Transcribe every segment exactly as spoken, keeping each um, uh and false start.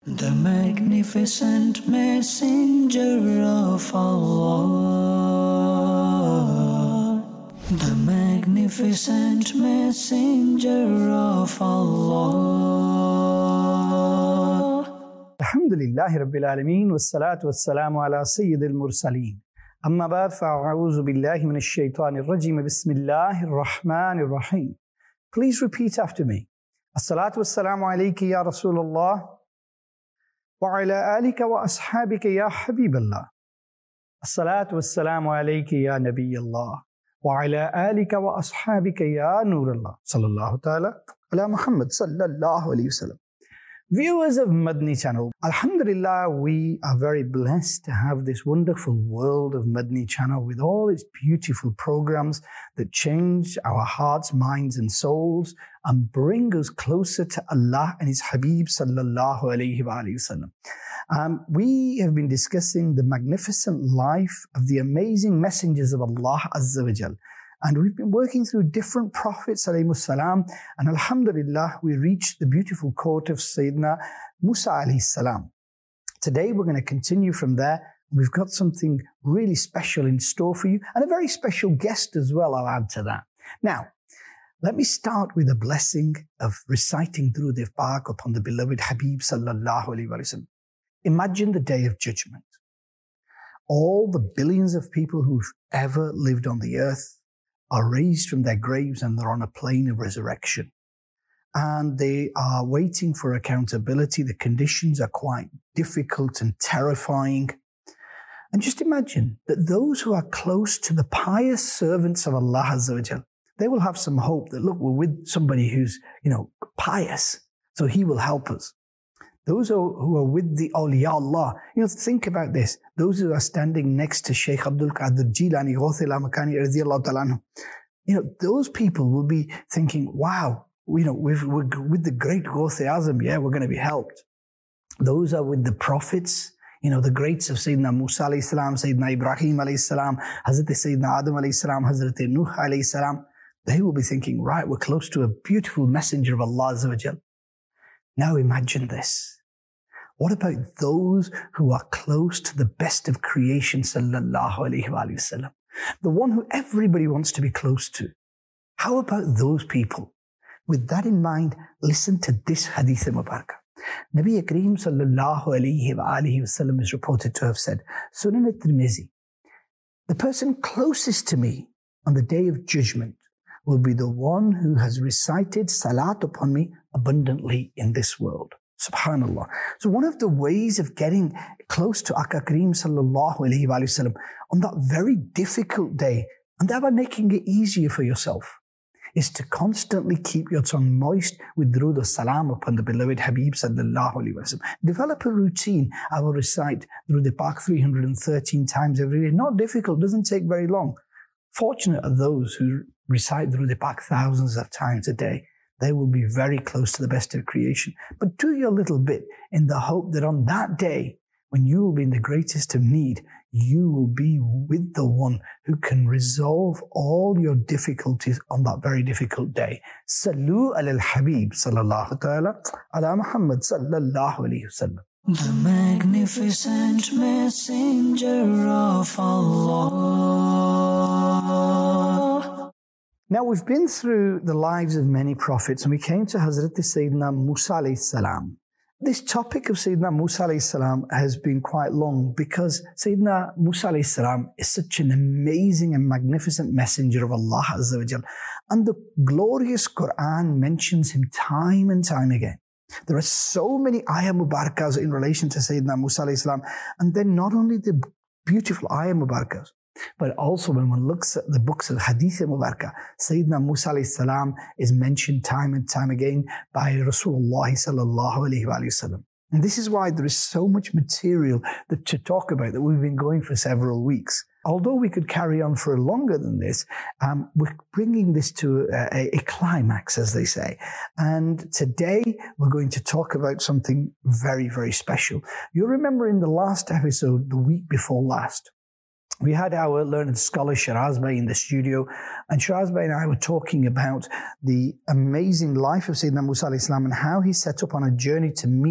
The magnificent messenger of Allah, the magnificent messenger of Allah. Alhamdulillahi Rabbil Alameen, wassalatu wassalamu ala Sayyidil Mursaleen. Amma ba'd, fa'a'udhu billahi minash shaitanir rajim, bismillahir rahmanir rahim. Please repeat after me. As-salatu wassalamu alayki ya Rasulullah, wa ala alika wa ashabika ya Habiballah. As-salatu wassalamu alayki ya Nabiyallah, wa ala alika wa ashabika ya Nurallah. Sallallahu ta'ala ala Muhammad sallallahu alayhi wa sallam. Viewers of Madni Channel, Alhamdulillah, we are very blessed to have this wonderful world of Madni Channel with all its beautiful programs that change our hearts, minds and souls and bring us closer to Allah and His Habib sallallahu alayhi wa sallam. Um, we have been discussing the magnificent life of the amazing messengers of Allah Azza wa Jal. And we've been working through different prophets, alayhimus salam, and alhamdulillah, we reached the beautiful court of Sayyidina Musa alayhi salam. Today, we're going to continue from there. We've got something really special in store for you, and a very special guest as well, I'll add to that. Now, let me start with a blessing of reciting Durud Pak upon the beloved Habib sallallahu alayhi wa sallam. Imagine the day of judgment. All the billions of people who've ever lived on the earth are raised from their graves and they're on a plane of resurrection. And they are waiting for accountability. The conditions are quite difficult and terrifying. And just imagine that those who are close to the pious servants of Allah Azza wa Jal, they will have some hope that, look, we're with somebody who's, you know, pious, so he will help us. Those who are with the awliya Allah, you know, think about this. Those who are standing next to Shaykh Abdul Qadir Jilani, Ghawth al-Makani, radiyallahu ta'ala anhu, you know, those people will be thinking, wow, you know, we've, we're with the great Ghawth Azam, yeah, we're going to be helped. Those are with the prophets, you know, the greats of Sayyidina Musa alayhi salam, Sayyidina Ibrahim alayhi salam, Hazrat Sayyidina Adam alayhi salam, Hazrat Nuh alayhi salam. They will be thinking, right, we're close to a beautiful messenger of Allah Azza wa Jal. Now imagine this. What about those who are close to the best of creation, sallallahu alayhi wa sallam? The one who everybody wants to be close to. How about those people? With that in mind, listen to this hadith mubarakah. Nabi Kareem sallallahu alayhi wa sallam is reported to have said, Sunan at-Tirmizi, the person closest to me on the day of judgment will be the one who has recited salat upon me abundantly in this world. Subhanallah. So one of the ways of getting close to Aka Kareem sallallahu alayhi wa sallam on that very difficult day, and thereby making it easier for yourself, is to constantly keep your tongue moist with Durud salam upon the beloved Habib sallallahu alayhi wa sallam. Develop a routine. I will recite Durud Pak three hundred thirteen times every day. Not difficult, doesn't take very long. Fortunate are those who recite Durud Pak thousands of times a day. They will be very close to the best of creation. But do your little bit in the hope that on that day, when you will be in the greatest of need, you will be with the one who can resolve all your difficulties on that very difficult day. Salu ala al-Habib sallallahu ta'ala ala Muhammad sallallahu alayhi wa sallam. The magnificent messenger of Allah. Now, we've been through the lives of many prophets and we came to Hazrat Sayyidina Musa alayhi salam. This topic of Sayyidina Musa alayhi salam has been quite long because Sayyidina Musa alayhi salam is such an amazing and magnificent messenger of Allah Azza wa Jal. And the glorious Quran mentions him time and time again. There are so many ayah mubarakas in relation to Sayyidina Musa alayhi salam. And then not only the beautiful ayah mubarakas, but also when one looks at the books of Hadith Mubarakah, Sayyidina Musa alayhi salam is mentioned time and time again by Rasulullah sallallahu alayhi wa sallam. And this is why there is so much material that to talk about that we've been going for several weeks. Although we could carry on for longer than this, um, we're bringing this to a, a climax, as they say. And today we're going to talk about something very, very special. You'll remember in the last episode, the week before last, we had our learned scholar Shiraz Bhai in the studio, and Shiraz Bhai and I were talking about the amazing life of Sayyidina Musa alayhi salam and how he set up on a journey to meet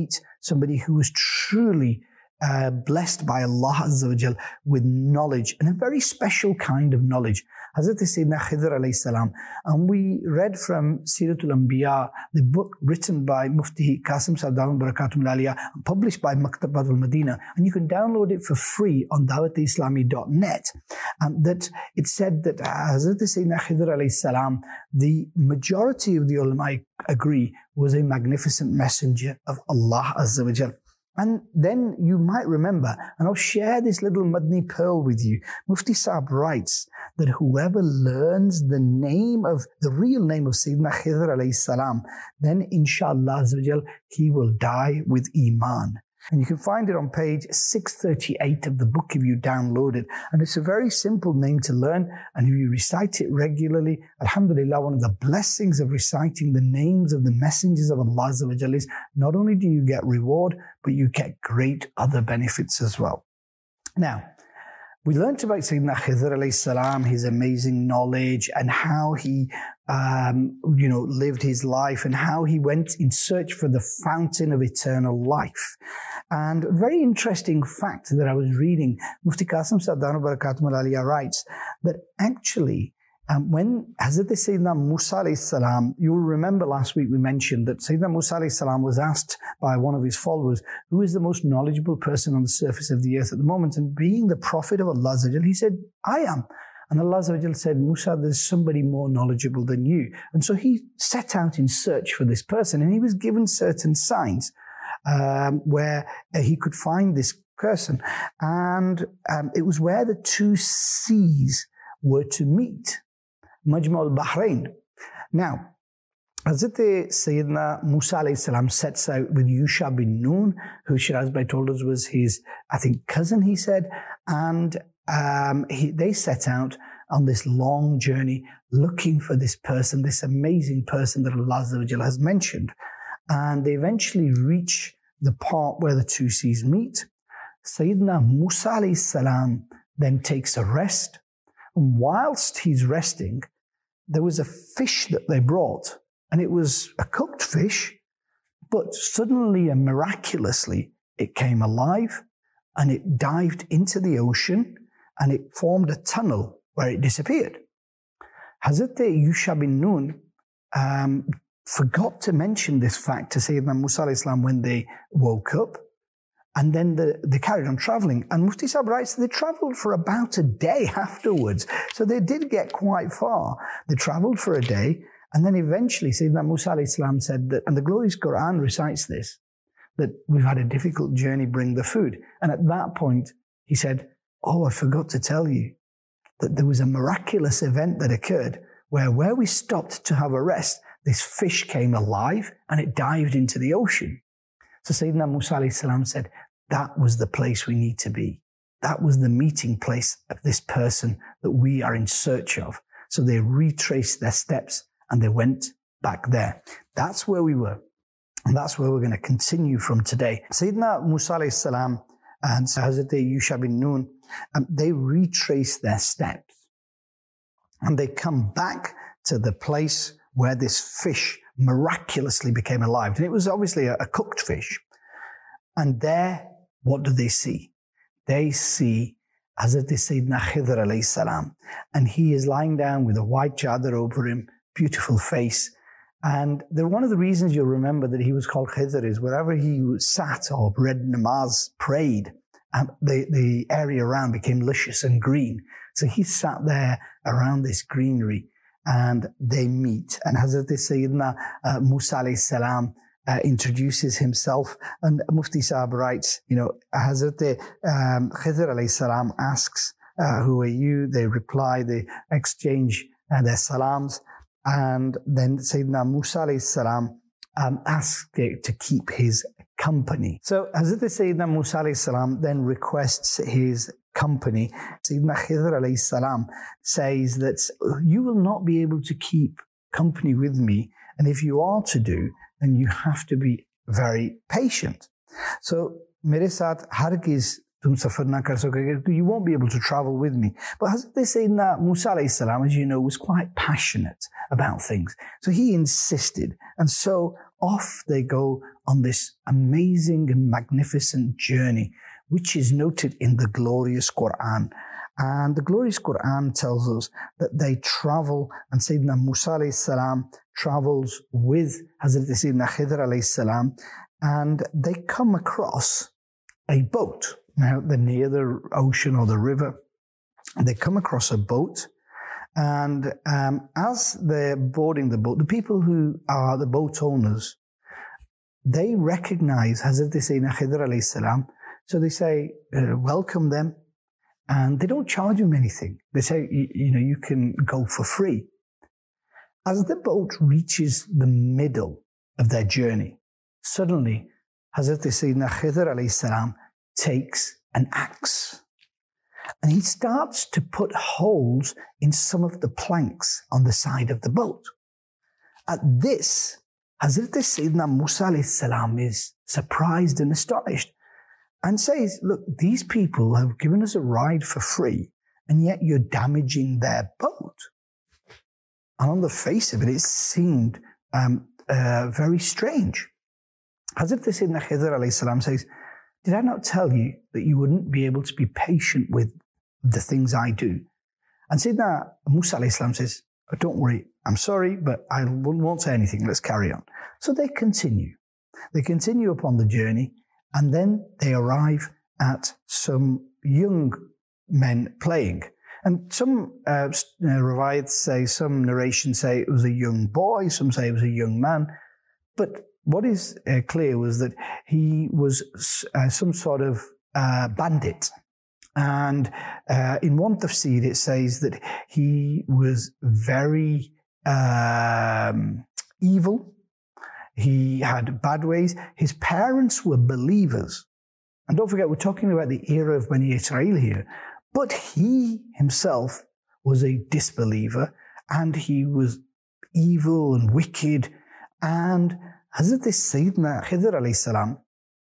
somebody who was truly uh, blessed by Allah Azza wa Jal with knowledge, and a very special kind of knowledge. Hazrat Sayyidina Khidr alayhi salam. And we read from Siratul Anbiya, the book written by Mufti Qasim Saab Dawood Barakatum Aliyah and published by Maktabat al-Madina. And you can download it for free on dawat islami dot net. And that it said that Hazrat Sayyidina Khidr alayhi salam, the majority of the ulama agree, was a magnificent messenger of Allah Azza wa Jal. And then you might remember, and I'll share this little Madni pearl with you. Mufti Saab writes that whoever learns the name of, the real name of Sayyidina Khidr alayhi salam, then inshallah Azza wa Jal, he will die with Iman. And you can find it on page six thirty-eight of the book if you download it. And it's a very simple name to learn. And if you recite it regularly, alhamdulillah, one of the blessings of reciting the names of the messengers of Allah Azza wa Jal is not only do you get reward, but you get great other benefits as well. Now, we learned about Sayyidina Khidr alayhi salam, his amazing knowledge, and how he, um, you know, lived his life, and how he went in search for the fountain of eternal life. And a very interesting fact that I was reading, Mufti Qasim Saab Dawood Barakatum Aliyah writes that actually, Um, when Hazrat Sayyidina Musa alayhi salam, you'll remember last week we mentioned that Sayyidina Musa alayhi salam was asked by one of his followers, who is the most knowledgeable person on the surface of the earth at the moment? And being the prophet of Allah Azza wa Jal, he said, I am. And Allah Azza wa Jal said, Musa, there's somebody more knowledgeable than you. And so he set out in search for this person, and he was given certain signs um, where uh, he could find this person. And um, it was where the two seas were to meet. Majma al-Bahrain. Now, Hazrat Sayyidina Musa alayhi salam sets out with Yusha bin Nun, who Shiraz Bhai told us was his, I think, cousin, he said, and um, he, they set out on this long journey looking for this person, this amazing person that Allah Azza wa Jalla has mentioned. And they eventually reach the part where the two seas meet. Sayyidina Musa alayhi salam then takes a rest. And whilst he's resting, there was a fish that they brought, and it was a cooked fish, but suddenly and miraculously it came alive, and it dived into the ocean, and it formed a tunnel where it disappeared. Hazrat Yusha bin Nun um, forgot to mention this fact to Sayyidina Musa alayhi salam when they woke up. And then the, they carried on traveling. And Mufti Saab writes they traveled for about a day afterwards. So they did get quite far. They traveled for a day. And then eventually Sayyidina Musa alayhi salam said that, and the glorious Quran recites this, that we've had a difficult journey, bring the food. And at that point, he said, oh, I forgot to tell you that there was a miraculous event that occurred where, where we stopped to have a rest, this fish came alive and it dived into the ocean. So Sayyidina Musa alayhi salam said, that was the place we need to be. That was the meeting place of this person that we are in search of. So they retraced their steps and they went back there. That's where we were. And that's where we're going to continue from today. Sayyidina Musa alayhi salam and Hazrat Yusha bin Nun, um, they retrace their steps. And they come back to the place where this fish miraculously became alive. And it was obviously a, a cooked fish. And there, what do they see? They see Hazrat Sayyidina Khidr alayhi salam. And he is lying down with a white chadar over him, beautiful face. And the, one of the reasons you'll remember that he was called Khidr is wherever he sat or read namaz, prayed, and the, the area around became luscious and green. So he sat there around this greenery and they meet. And Hazrat Sayyidina uh, Musa alayhi salam Uh, introduces himself, and Mufti Saab writes, you know, Hazrat um, Khidr alayhi salam asks, uh, who are you? They reply, they exchange uh, their salams, and then Sayyidina Musa alayhi salam um, asks to keep his company. So Hazrat Sayyidina Musa alayhi salam then requests his company. Sayyidina Khidr alayhi salam says that you will not be able to keep company with me, and if you are to do, then you have to be very patient. So, mere saath hargiz tum safar na kar sakege, you won't be able to travel with me. But Hazrat Sayyidina Musa alayhi salam, as you know, was quite passionate about things. So he insisted. And so off they go on this amazing and magnificent journey, which is noted in the glorious Quran. And the glorious Quran tells us that they travel, and Sayyidina Musa alayhi salam travels with Hazrat Sayyidina Khidr alayhi salam, and they come across a boat. Now, they're near the ocean or the river. They come across a boat, and um, as they're boarding the boat, the people who are the boat owners, they recognize Hazrat Sayyidina Khidr alayhi salam, so they say, uh, welcome them. And they don't charge them anything. They say, you, you know, you can go for free. As the boat reaches the middle of their journey, suddenly Hazrat Sayyidina Khidr alayhi salam takes an axe. And he starts to put holes in some of the planks on the side of the boat. At this, Hazrat Sayyidina Musa alayhi salam is surprised and astonished, and says, look, these people have given us a ride for free, and yet you're damaging their boat. And on the face of it, it seemed um, uh, very strange. Hazrat Sayyidina Khidr alayhi salam says, did I not tell you that you wouldn't be able to be patient with the things I do? And Sayyidina Musa alayhi salam says, oh, don't worry, I'm sorry, but I won't say anything, let's carry on. So they continue. They continue upon the journey, and then they arrive at some young men playing. And some uh, riwayats say, some narrations say it was a young boy, some say it was a young man. But what is uh, clear was that he was uh, some sort of uh, bandit. And uh, in one tafsir it says that he was very um, evil. He had bad ways. His parents were believers. And don't forget, we're talking about the era of Bani Israel here. But he himself was a disbeliever, and he was evil and wicked. And Hazrat Sayyidina Khidr alayhi salam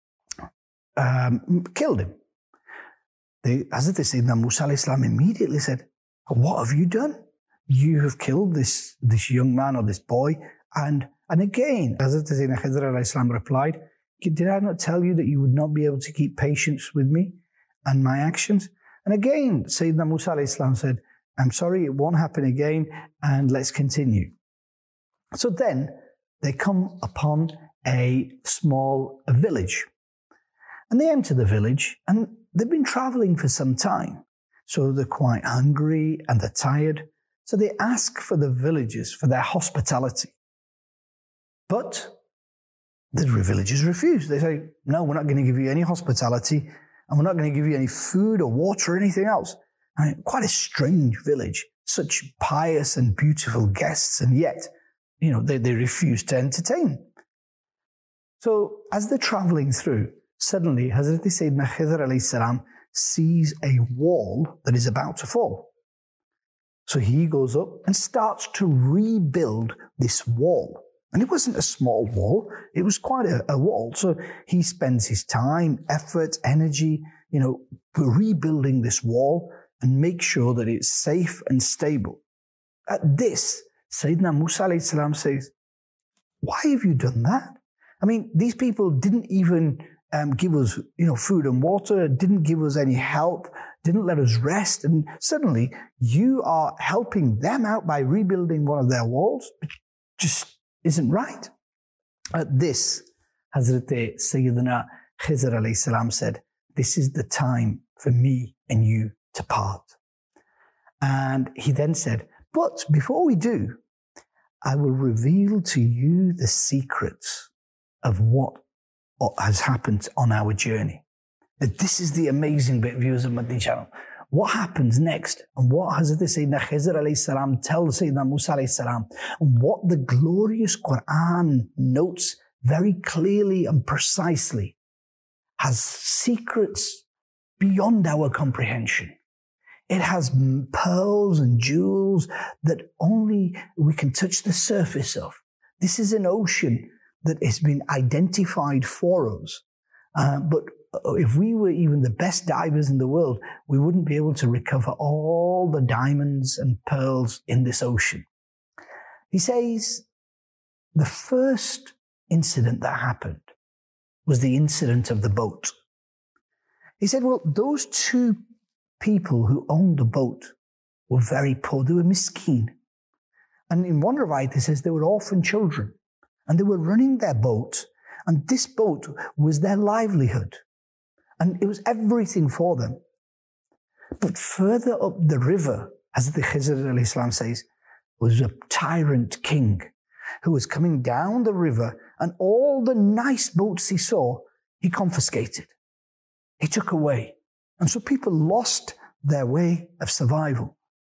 um, killed him. The, Hazrat Sayyidina Musa alayhi salam immediately said, what have you done? You have killed this, this young man or this boy. And And again, Hazrat Sayyidina Khidr alayhi salam replied, did I not tell you that you would not be able to keep patience with me and my actions? And again, Sayyidina Musa alayhi salam said, I'm sorry, it won't happen again, and let's continue. So then they come upon a small village. And they enter the village, and they've been traveling for some time. So they're quite hungry and they're tired. So they ask for the villagers for their hospitality. But the villagers refuse. They say, no, we're not going to give you any hospitality, and we're not going to give you any food or water or anything else. I mean, quite a strange village, such pious and beautiful guests, and yet, you know, they, they refuse to entertain. So as they're traveling through, suddenly Hazrat Sayyidina Khidr alayhi salam sees a wall that is about to fall. So he goes up and starts to rebuild this wall. And it wasn't a small wall, it was quite a, a wall. So he spends his time, effort, energy, you know, rebuilding this wall and make sure that it's safe and stable. At this, Sayyidina Musa alayhi salam says, why have you done that? I mean, these people didn't even um, give us, you know, food and water, didn't give us any help, didn't let us rest. And suddenly you are helping them out by rebuilding one of their walls. It just isn't right. At this, Hazrat Sayyidina Khidr alayhi salam said, this is the time for me and you to part. And he then said, but before we do, I will reveal to you the secrets of what has happened on our journey. This is the amazing bit, viewers of Madni Channel. What happens next, and what Hazrat Sayyidina Khidr alayhi salam tells Sayyidina Musa alayhi salam, and what the glorious Quran notes very clearly and precisely, has secrets beyond our comprehension. It has pearls and jewels that only we can touch the surface of. This is an ocean that has been identified for us. Uh, but if we were even the best divers in the world, we wouldn't be able to recover all the diamonds and pearls in this ocean. He says the first incident that happened was the incident of the boat. He said, well, those two people who owned the boat were very poor. They were miskeen. And in one riwayat, it says they were orphan children. And they were running their boat. And this boat was their livelihood. And it was everything for them. But further up the river, as the Khizr alayhi salam says, was a tyrant king who was coming down the river, and all the nice boats he saw, he confiscated. He took away. And so people lost their way of survival.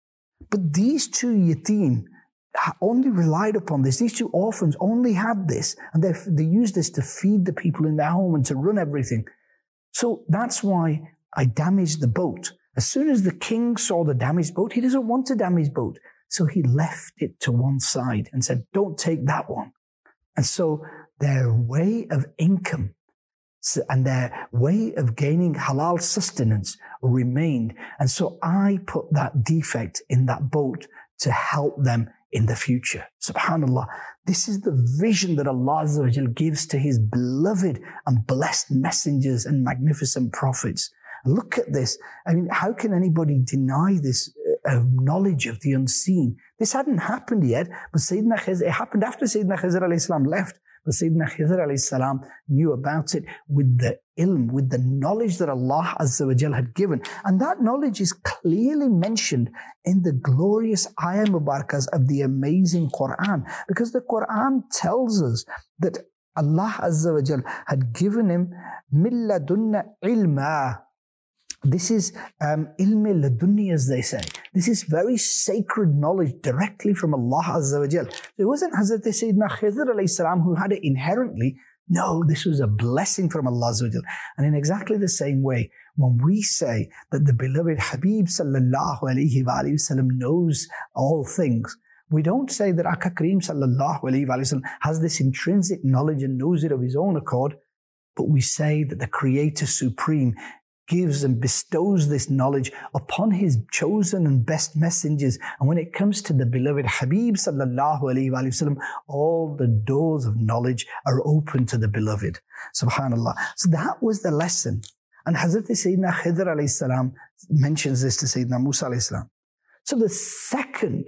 But these two yatim only relied upon this. These two orphans only had this, and they, they used this to feed the people in their home and to run everything. So that's why I damaged the boat. As soon as the king saw the damaged boat, he doesn't want a damaged boat. So he left it to one side and said, don't take that one. And so their way of income and their way of gaining halal sustenance remained. And so I put that defect in that boat to help them in the future. SubhanAllah. This is the vision that Allah Azza wa Jal gives to His beloved and blessed messengers and magnificent prophets. Look at this. I mean, how can anybody deny this uh, knowledge of the unseen? This hadn't happened yet, but Sayyidina Khizr, it happened after Sayyidina Khizr alayhi salam left. But Sayyidina Khizr alayhi salam knew about it with the ilm, with the knowledge that Allah Azza wa Jal had given. And that knowledge is clearly mentioned in the glorious ayah mubarakas of the amazing Quran. Because the Quran tells us that Allah Azza wa Jal had given him min ladunna ilma. This is um, ilm ladunni, as they say. This is very sacred knowledge directly from Allah Azza wa Jal. It wasn't Hazrat Sayyidina Khizr alayhi salam who had it inherently. No, this was a blessing from Allah Azza wa Jal. And in exactly the same way, when we say that the beloved Habib sallallahu alayhi wa sallam knows all things, we don't say that Aka Kareem sallallahu alayhi wa sallam has this intrinsic knowledge and knows it of his own accord, but we say that the Creator Supreme gives and bestows this knowledge upon His chosen and best messengers. And when it comes to the beloved Habib sallallahu alayhi wa sallam, all the doors of knowledge are open to the beloved. Subhanallah. So that was the lesson. And Hazrat Sayyidina Khidr alayhi salam mentions this to Sayyidina Musa alayhi salam. So the second,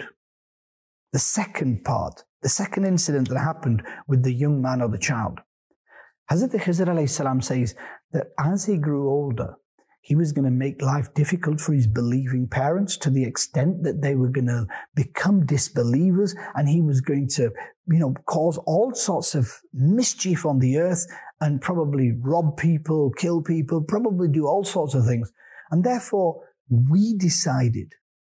the second part, the second incident that happened with the young man or the child, Hazrat Khidr alayhi salam says that as he grew older, he was going to make life difficult for his believing parents to the extent that they were going to become disbelievers, and he was going to, you know, cause all sorts of mischief on the earth and probably rob people, kill people, probably do all sorts of things. And therefore, we decided,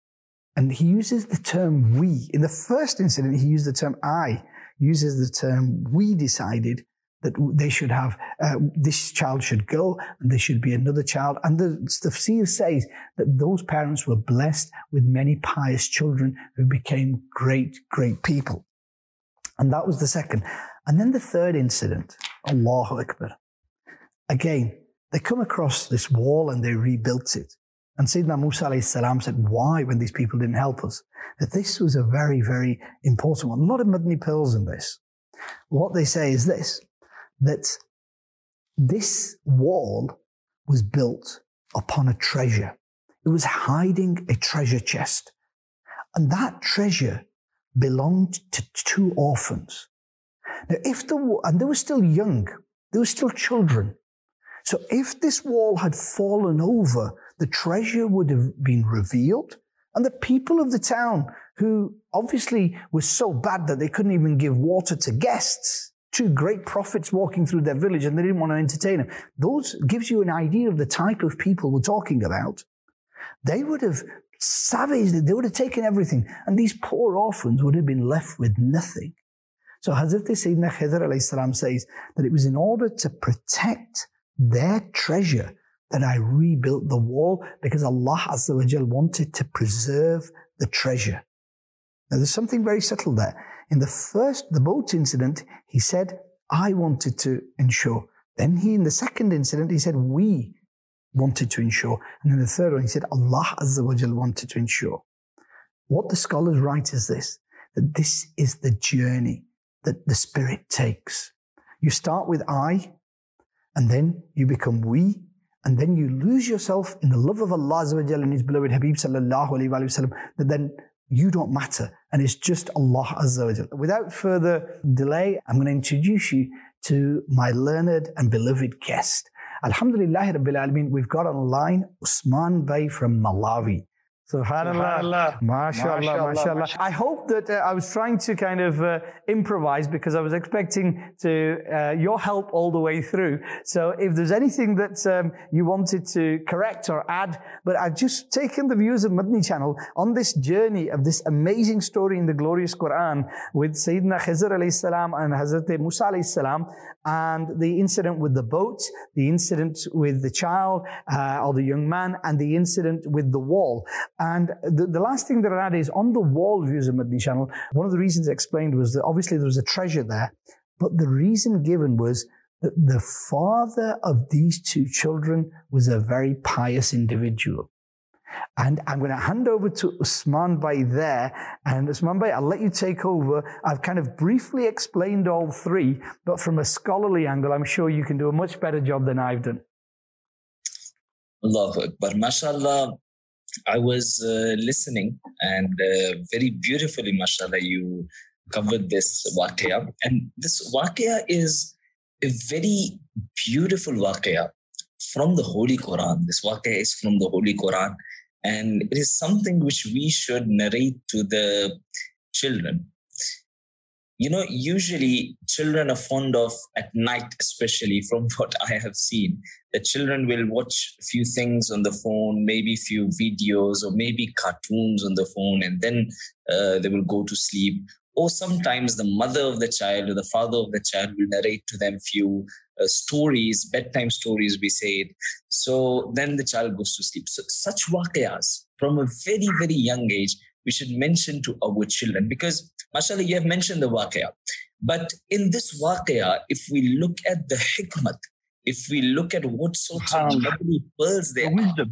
and he uses the term we. In the first incident, he used the term I, he uses the term we decided that they should have, uh, this child should go, and there should be another child. And the tafsir says that those parents were blessed with many pious children who became great, great people. And that was the second. And then the third incident, Allahu Akbar. Again, they come across this wall and they rebuilt it. And Sayyidina Musa alayhi salam said, why, when these people didn't help us? That this was a very, very important one. A lot of Madni pearls in this. What they say is this, that this wall was built upon a treasure. It was hiding a treasure chest. And that treasure belonged to two orphans. Now, if the, and they were still young, they were still children. So if this wall had fallen over, the treasure would have been revealed, and the people of the town, who obviously were so bad that they couldn't even give water to guests, two great prophets walking through their village, and they didn't want to entertain them. Those gives you an idea of the type of people we're talking about. They would have savaged it. They would have taken everything. And these poor orphans would have been left with nothing. So Hazrat Sayyidina Khidr alayhi salam says that it was in order to protect their treasure that I rebuilt the wall, because Allah Azza wa Jal wanted to preserve the treasure. Now there's something very subtle there. In the first, the boat incident, he said, I wanted to ensure. Then he, in the second incident, he said, we wanted to ensure. And in the third one, he said, Allah Azza wa Jal wanted to ensure. What the scholars write is this, that this is the journey that the spirit takes. You start with I, and then you become we, and then you lose yourself in the love of Allah Azza wa Jalla and His beloved Habib sallallahu alayhi wa sallam, that then you don't matter, and it's just Allah Azza wa Jalla. Without further delay, I'm going to introduce you to my learned and beloved guest. Alhamdulillah Rabbil Alameen, we've got online Usman Bhai from Malawi. Subhanallah. MashaAllah, MashaAllah. I hope that uh, I was trying to kind of uh, improvise, because I was expecting to uh, your help all the way through. So if there's anything that um, you wanted to correct or add, but I've just taken the viewers of Madani channel on this journey of this amazing story in the glorious Quran with Sayyidina Khizr alayhi salam and Hazrat Musa alayhi salam, and the incident with the boat, the incident with the child uh, or the young man, and the incident with the wall. And the, the last thing that I add is, on the wall, viewers of Madani channel, one of the reasons explained was that obviously there was a treasure there, but the reason given was that the father of these two children was a very pious individual. And I'm going to hand over to Usman Bhai there. And Usman Bhai, I'll let you take over. I've kind of briefly explained all three, but from a scholarly angle, I'm sure you can do a much better job than I've done. Allahu Akbar. MashaAllah, I was uh, listening, and uh, very beautifully, MashaAllah, you covered this waqia. And this waqia is a very beautiful waqia from the Holy Quran. This waqia is from the Holy Quran. And it is something which we should narrate to the children. You know, usually children are fond of, at night especially, from what I have seen, that children will watch a few things on the phone, maybe a few videos or maybe cartoons on the phone, and then uh, they will go to sleep. Or sometimes the mother of the child or the father of the child will narrate to them few uh, stories, bedtime stories, we say it. So then the child goes to sleep. So such waqiyas from a very, very young age, we should mention to our children, because mashallah, you have mentioned the waqia. But in this waqia, if we look at the hikmat, if we look at what sorts of lovely pearls they are.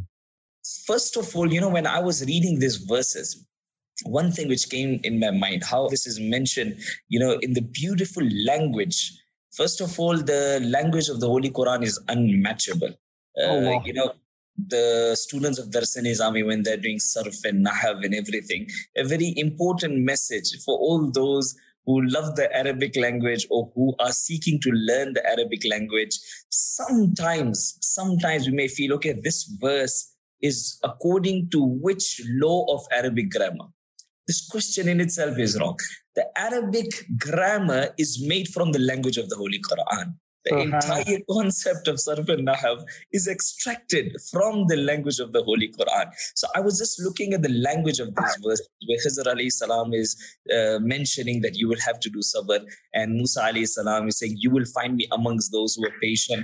First of all, you know, when I was reading these verses, one thing which came in my mind, how this is mentioned, you know, in the beautiful language. First of all, the language of the Holy Quran is unmatchable. Uh, oh, wow. You know, the students of Dars Nizami, when they're doing sarf and nahav and everything, a very important message for all those who love the Arabic language or who are seeking to learn the Arabic language. Sometimes, sometimes we may feel, okay, this verse is according to which law of Arabic grammar? This question in itself is wrong. The Arabic grammar is made from the language of the Holy Quran. The uh-huh. entire concept of sarf and nahav is extracted from the language of the Holy Quran. So I was just looking at the language of this verse, where Khizr alayhi salam is uh, mentioning that you will have to do sabr, and Musa alayhi salam is saying, you will find me amongst those who are patient.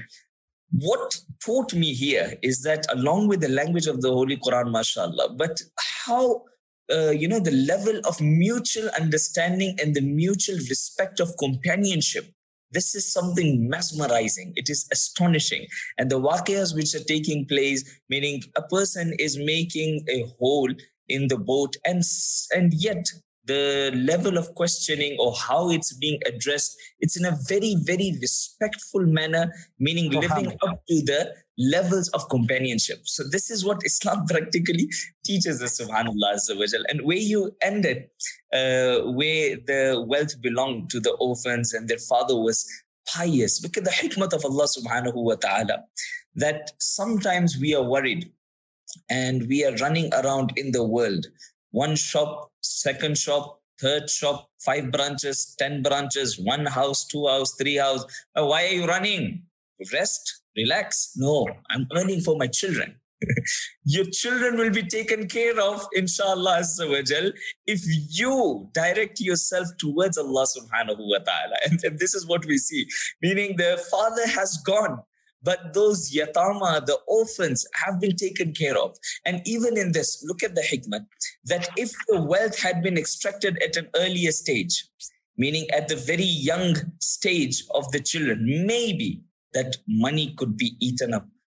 What taught me here is that along with the language of the Holy Quran, mashallah, but how, uh, you know, the level of mutual understanding and the mutual respect of companionship, this is something mesmerizing. It is astonishing. And the waqiyas which are taking place, meaning a person is making a hole in the boat, and, and yet the level of questioning or how it's being addressed, it's in a very, very respectful manner, meaning living up to the levels of companionship. So this is what Islam practically teaches us, subhanAllah azza wa jal. And where you ended, uh, where the wealth belonged to the orphans and their father was pious. Look at the hikmat of Allah subhanahu wa ta'ala, that sometimes we are worried and we are running around in the world. One shop, second shop, third shop, five branches, ten branches, one house, two house, three house. Oh, why are you running? Rest, relax. No, I'm earning for my children. Your children will be taken care of, inshallah azza wa jal, if you direct yourself towards Allah subhanahu wa ta'ala. And, and this is what we see. Meaning the father has gone, but those yatama, the orphans, have been taken care of. And even in this, look at the hikmah, that if the wealth had been extracted at an earlier stage, meaning at the very young stage of the children, maybe that money could be eaten up,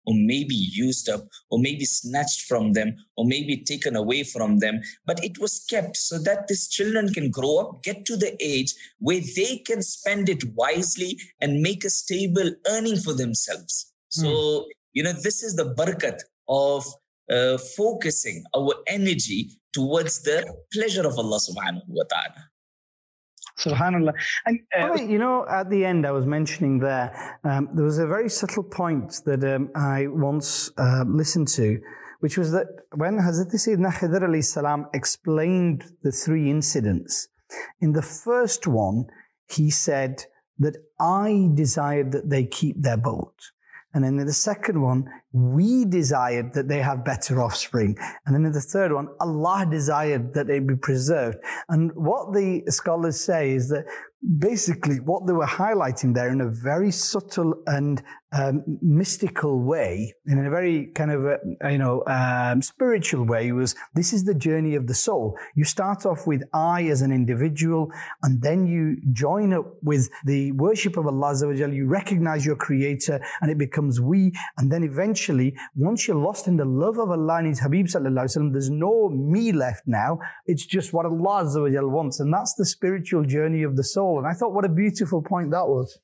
or maybe used up, or maybe snatched from them, or maybe taken away from them. But it was kept so that these children can grow up, get to the age where they can spend it wisely and make a stable earning for themselves. So, mm. you know, this is the barakat of uh, focusing our energy towards the pleasure of Allah subhanahu wa ta'ala. Subhanallah. And, uh, you know, at the end I was mentioning there, um, there was a very subtle point that um, I once uh, listened to, which was that when Hazrat Sayyidina Khidr alayhi salam explained the three incidents, in the first one, he said that I desired that they keep their boat. And then in the second one, we desired that they have better offspring. And then in the third one, Allah desired that they be preserved. And what the scholars say is that basically what they were highlighting there in a very subtle and um, mystical way, in a very kind of, a, you know, um, spiritual way, was this is the journey of the soul. You start off with I as an individual, and then you join up with the worship of Allah Azza wa Jal. You recognize your creator, and it becomes we. And then eventually, once you're lost in the love of Allah and His Habib Sallallahu Alaihi Wasallam, there's no me left now. It's just what Allah Azza wa Jal wants. And that's the spiritual journey of the soul. And I thought what a beautiful point that was.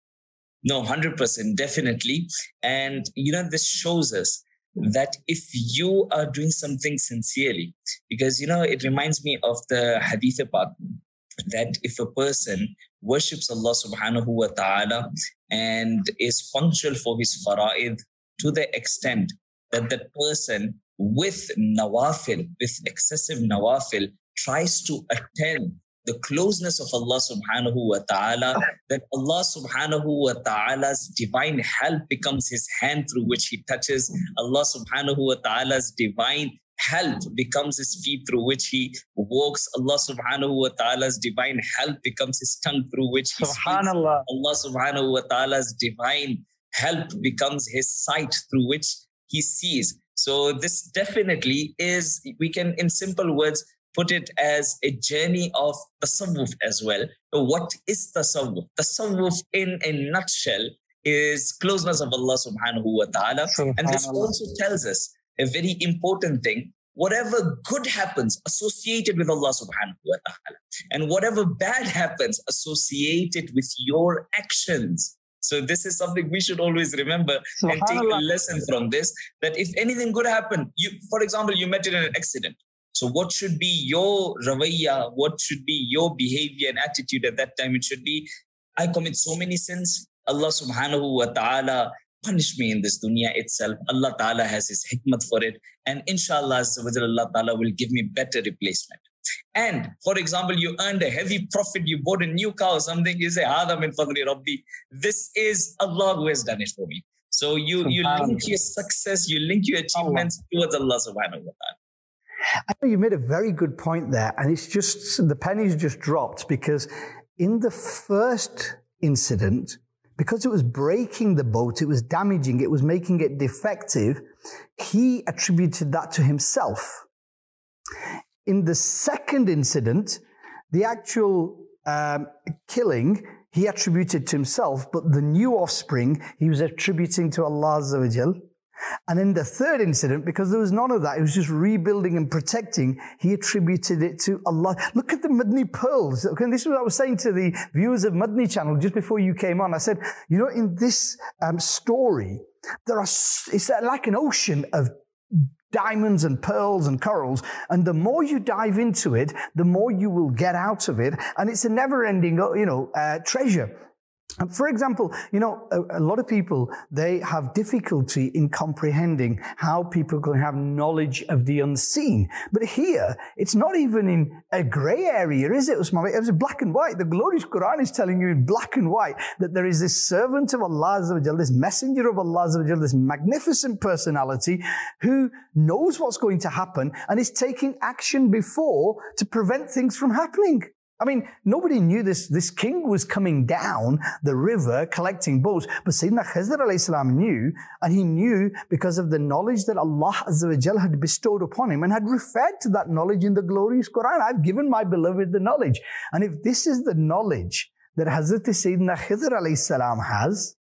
No, one hundred percent, definitely. And, you know, this shows us that if you are doing something sincerely, because, you know, it reminds me of the hadith part, that if a person worships Allah subhanahu wa ta'ala and is punctual for his fara'id to the extent that that person with nawafil, with excessive nawafil, tries to attend the closeness of Allah subhanahu wa ta'ala, that Allah subhanahu wa ta'ala's divine help becomes his hand through which he touches. Allah subhanahu wa ta'ala's divine help becomes his feet through which he walks. Allah subhanahu wa ta'ala's divine help becomes his tongue through which he speaks. Allah subhanahu wa ta'ala's divine help becomes his sight through which he sees. So this definitely is, we can in simple words put it as a journey of tasawwuf as well. So what is tasawwuf? Tasawwuf in a nutshell is closeness of Allah subhanahu wa ta'ala. And this also tells us a very important thing. Whatever good happens associated with Allah subhanahu wa ta'ala, and whatever bad happens associated with your actions. So this is something we should always remember and take a lesson from this, that if anything good happened, you, for example, you met in an accident. So what should be your rawaiya? What should be your behavior and attitude at that time? It should be, I commit so many sins. Allah subhanahu wa ta'ala punish me in this dunya itself. Allah ta'ala has his hikmat for it. And inshallah, Allah ta'ala will give me better replacement. And for example, you earned a heavy profit, you bought a new car or something, you say, Hada min fadli Rabbi. This is Allah who has done it for me. So you, you link your success, you link your achievements towards Allah subhanahu wa ta'ala. I know you made a very good point there, and it's just, the pennies just dropped, because in the first incident, because it was breaking the boat, it was damaging, it was making it defective, he attributed that to himself. In the second incident, the actual um, killing, he attributed to himself, but the new offspring, he was attributing to Allah Azza wa Jal. And in the third incident, because there was none of that, it was just rebuilding and protecting, he attributed it to Allah. Look at the Madni pearls. Okay, this is what I was saying to the viewers of Madni channel just before you came on. I said, you know, in this um, story, there are, it's like an ocean of diamonds and pearls and corals, and the more you dive into it, the more you will get out of it, and it's a never-ending, you know, uh, treasure. And for example, you know, a, a lot of people, they have difficulty in comprehending how people can have knowledge of the unseen. But here, it's not even in a grey area, is it, Usman? It's black and white. The glorious Quran is telling you in black and white that there is this servant of Allah Azza wa Jal, this messenger of Allah Azza wa Jal, this magnificent personality who knows what's going to happen and is taking action before to prevent things from happening. I mean, nobody knew this. This king was coming down the river collecting boats, but Sayyidina Khidr alayhi salam knew, and he knew because of the knowledge that Allah Azza wa Jal had bestowed upon him and had referred to that knowledge in the glorious Quran. I've given my beloved the knowledge. And if this is the knowledge that Hazrat Sayyidina Khidr alayhi salam has,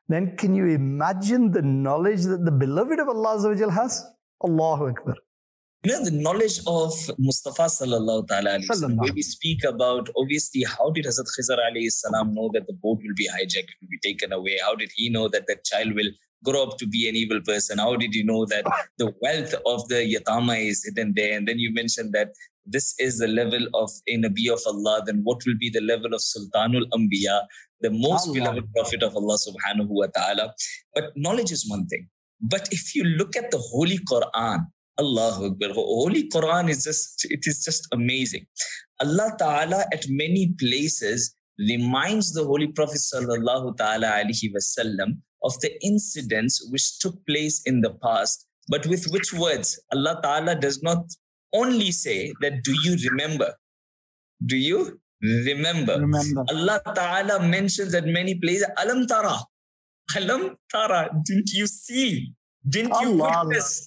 then can you imagine the knowledge that the beloved of Allah Azza wa Jal has? Allahu Akbar. You know, the knowledge of Mustafa sallallahu ta'ala alayhi wa sallam, where we speak about, obviously, how did Hazrat Khizr alayhi salam know that the boat will be hijacked, it will be taken away? How did he know that that child will grow up to be an evil person? How did he know that the wealth of the yatama is hidden there? And then you mentioned that this is the level of a Nabi of Allah. Then what will be the level of Sultanul Anbiya, the most Allah. beloved Prophet of Allah subhanahu wa ta'ala? But knowledge is one thing. But if you look at the Holy Quran, Allahu Akbar, Holy Quran is just, it is just amazing. Allah Ta'ala at many places reminds the Holy Prophet sallallahu ta'ala alayhi wasallam of the incidents which took place in the past, but with which words? Allah Ta'ala does not only say that, do you remember? Do you remember? remember. Allah Ta'ala mentions at many places, Alam Tara. Alam Tara. Didn't you see? Didn't you Allah witness?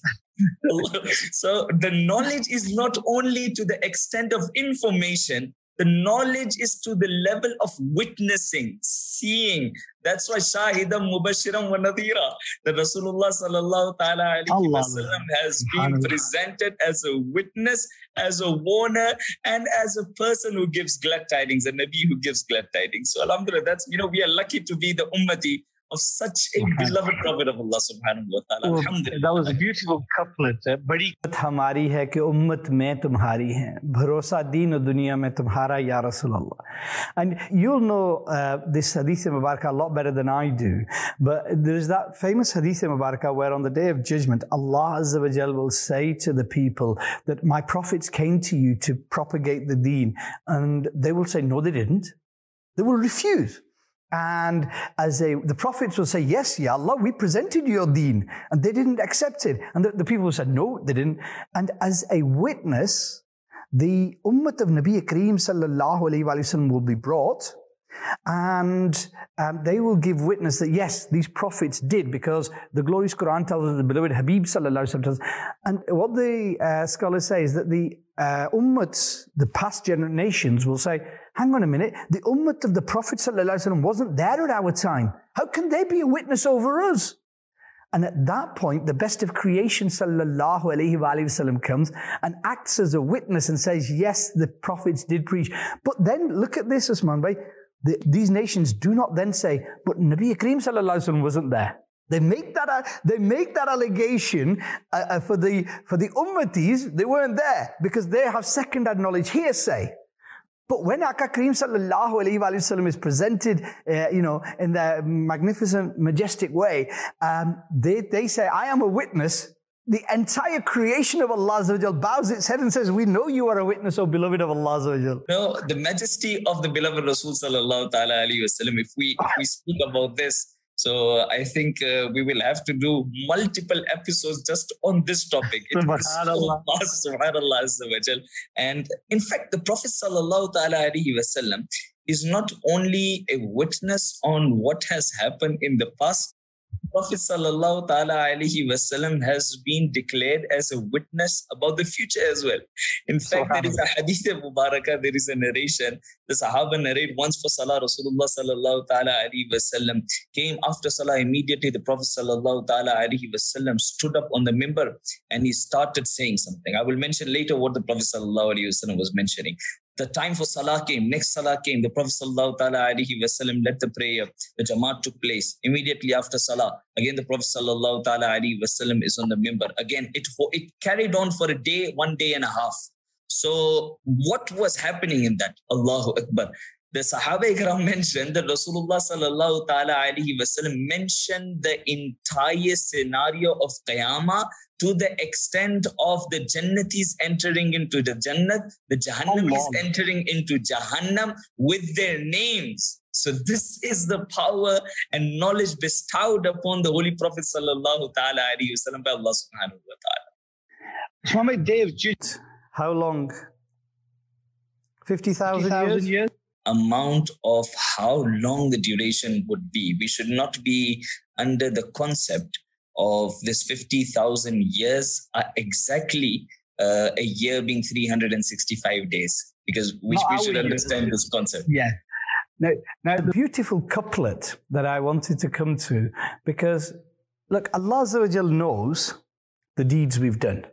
So the knowledge is not only to the extent of information, the knowledge is to the level of witnessing, seeing. That's why Shahidam Mubashiram wa Nadhira, that Rasulullah sallallahu ta'ala alayhi wa sallam has been presented as a witness, as a warner, and as a person who gives glad tidings, a Nabi who gives glad tidings. So alhamdulillah, that's, you know, we are lucky to be the ummati of such a beloved Prophet of Allah subhanahu wa ta'ala. Alhamdulillah. That was a beautiful couplet. बड़ी हमारी है कि उम्मत में तुम्हारी है, भरोसा दीन और दुनिया में तुम्हारा या रसूल अल्लाह. And you'll know uh, this hadith Mubarakah a lot better than I do, but there's that famous hadith Mubarakah where on the day of judgment, Allah Azza wa Jal will say to the people that my prophets came to you to propagate the deen, and they will say, no, they didn't. They will refuse. And as a, the prophets will say, yes, Ya Allah, we presented your deen, and they didn't accept it. And the, the people said, no, they didn't. And as a witness, the ummah of Nabi Kareem sallallahu alayhi wa sallam will be brought, and um, they will give witness that yes, these prophets did, because the glorious Quran tells us, the beloved Habib sallallahu alayhi wa sallam. And what the uh, scholars say is that the uh, ummats, the past generations will say, hang on a minute, the ummah of the Prophet ﷺ wasn't there at our time. How can they be a witness over us? And at that point, the best of creation sallallahu alayhi wa sallam comes and acts as a witness and says, yes, the prophets did preach. But then look at this, Usman Bhai. The, these nations do not then say, but Nabi Kareem sallallahu alayhi wa sallam wasn't there. They make that they make that allegation uh, uh, for the for the ummatis. They weren't there because they have second-hand knowledge, hearsay. But when Aka Kareem sallallahu alayhi wa sallam is presented, uh, you know, in the magnificent, majestic way, um, they, they say, I am a witness. The entire creation of Allah Azza wa Jal bows its head and says, we know you are a witness, O beloved of Allah Azza wa Jal. No, the majesty of the beloved Rasul sallallahu ta'ala alayhi wa sallam, if we, if we speak about this, so I think uh, we will have to do multiple episodes just on this topic. It Subhanallah. was so vast, Subhanallah Azza wa Jal. And in fact, the Prophet sallallahu ta'ala alayhi wa sallam is not only a witness on what has happened in the past. Prophet sallallahu ta'ala alayhi wa sallam has been declared as a witness about the future as well. In fact, there is a hadith Mubarakah, there is a narration. The Sahaba narrate once for Salah, Rasulullah sallallahu ta'ala alayhi wa sallam came after Salah immediately. The Prophet sallallahu ta'ala alayhi wa sallam stood up on the mimbar and he started saying something. I will mention later what the Prophet sallallahu alayhi wa sallam was mentioning. The time for Salah came, next Salah came, the Prophet sallallahu ta'ala alayhi wa sallam led the prayer, the Jamaat took place. Immediately after Salah, again the Prophet sallallahu ta'ala alayhi wa sallam is on the mimbar. Again, it, it carried on for a day, one day and a half. So what was happening in that? Allahu Akbar. The Sahaba Ikram mentioned that Rasulullah sallallahu ta'ala alayhi wa sallam mentioned the entire scenario of Qiyamah to the extent of the Jannatis entering into the Jannat, the Jahannamis oh, entering into Jahannam with their names. So this is the power and knowledge bestowed upon the Holy Prophet sallallahu ta'ala alayhi wa sallam by Allah subhanahu wa ta'ala. Swami Dave, just how long? fifty thousand years? Amount of how long the duration would be. We should not be under the concept of this fifty thousand years are exactly uh, a year being three hundred sixty-five days, because we, we should understand this concept. Yeah. Now, now the beautiful couplet that I wanted to come to, because look, Allah Azza wa Jal knows the deeds we've done.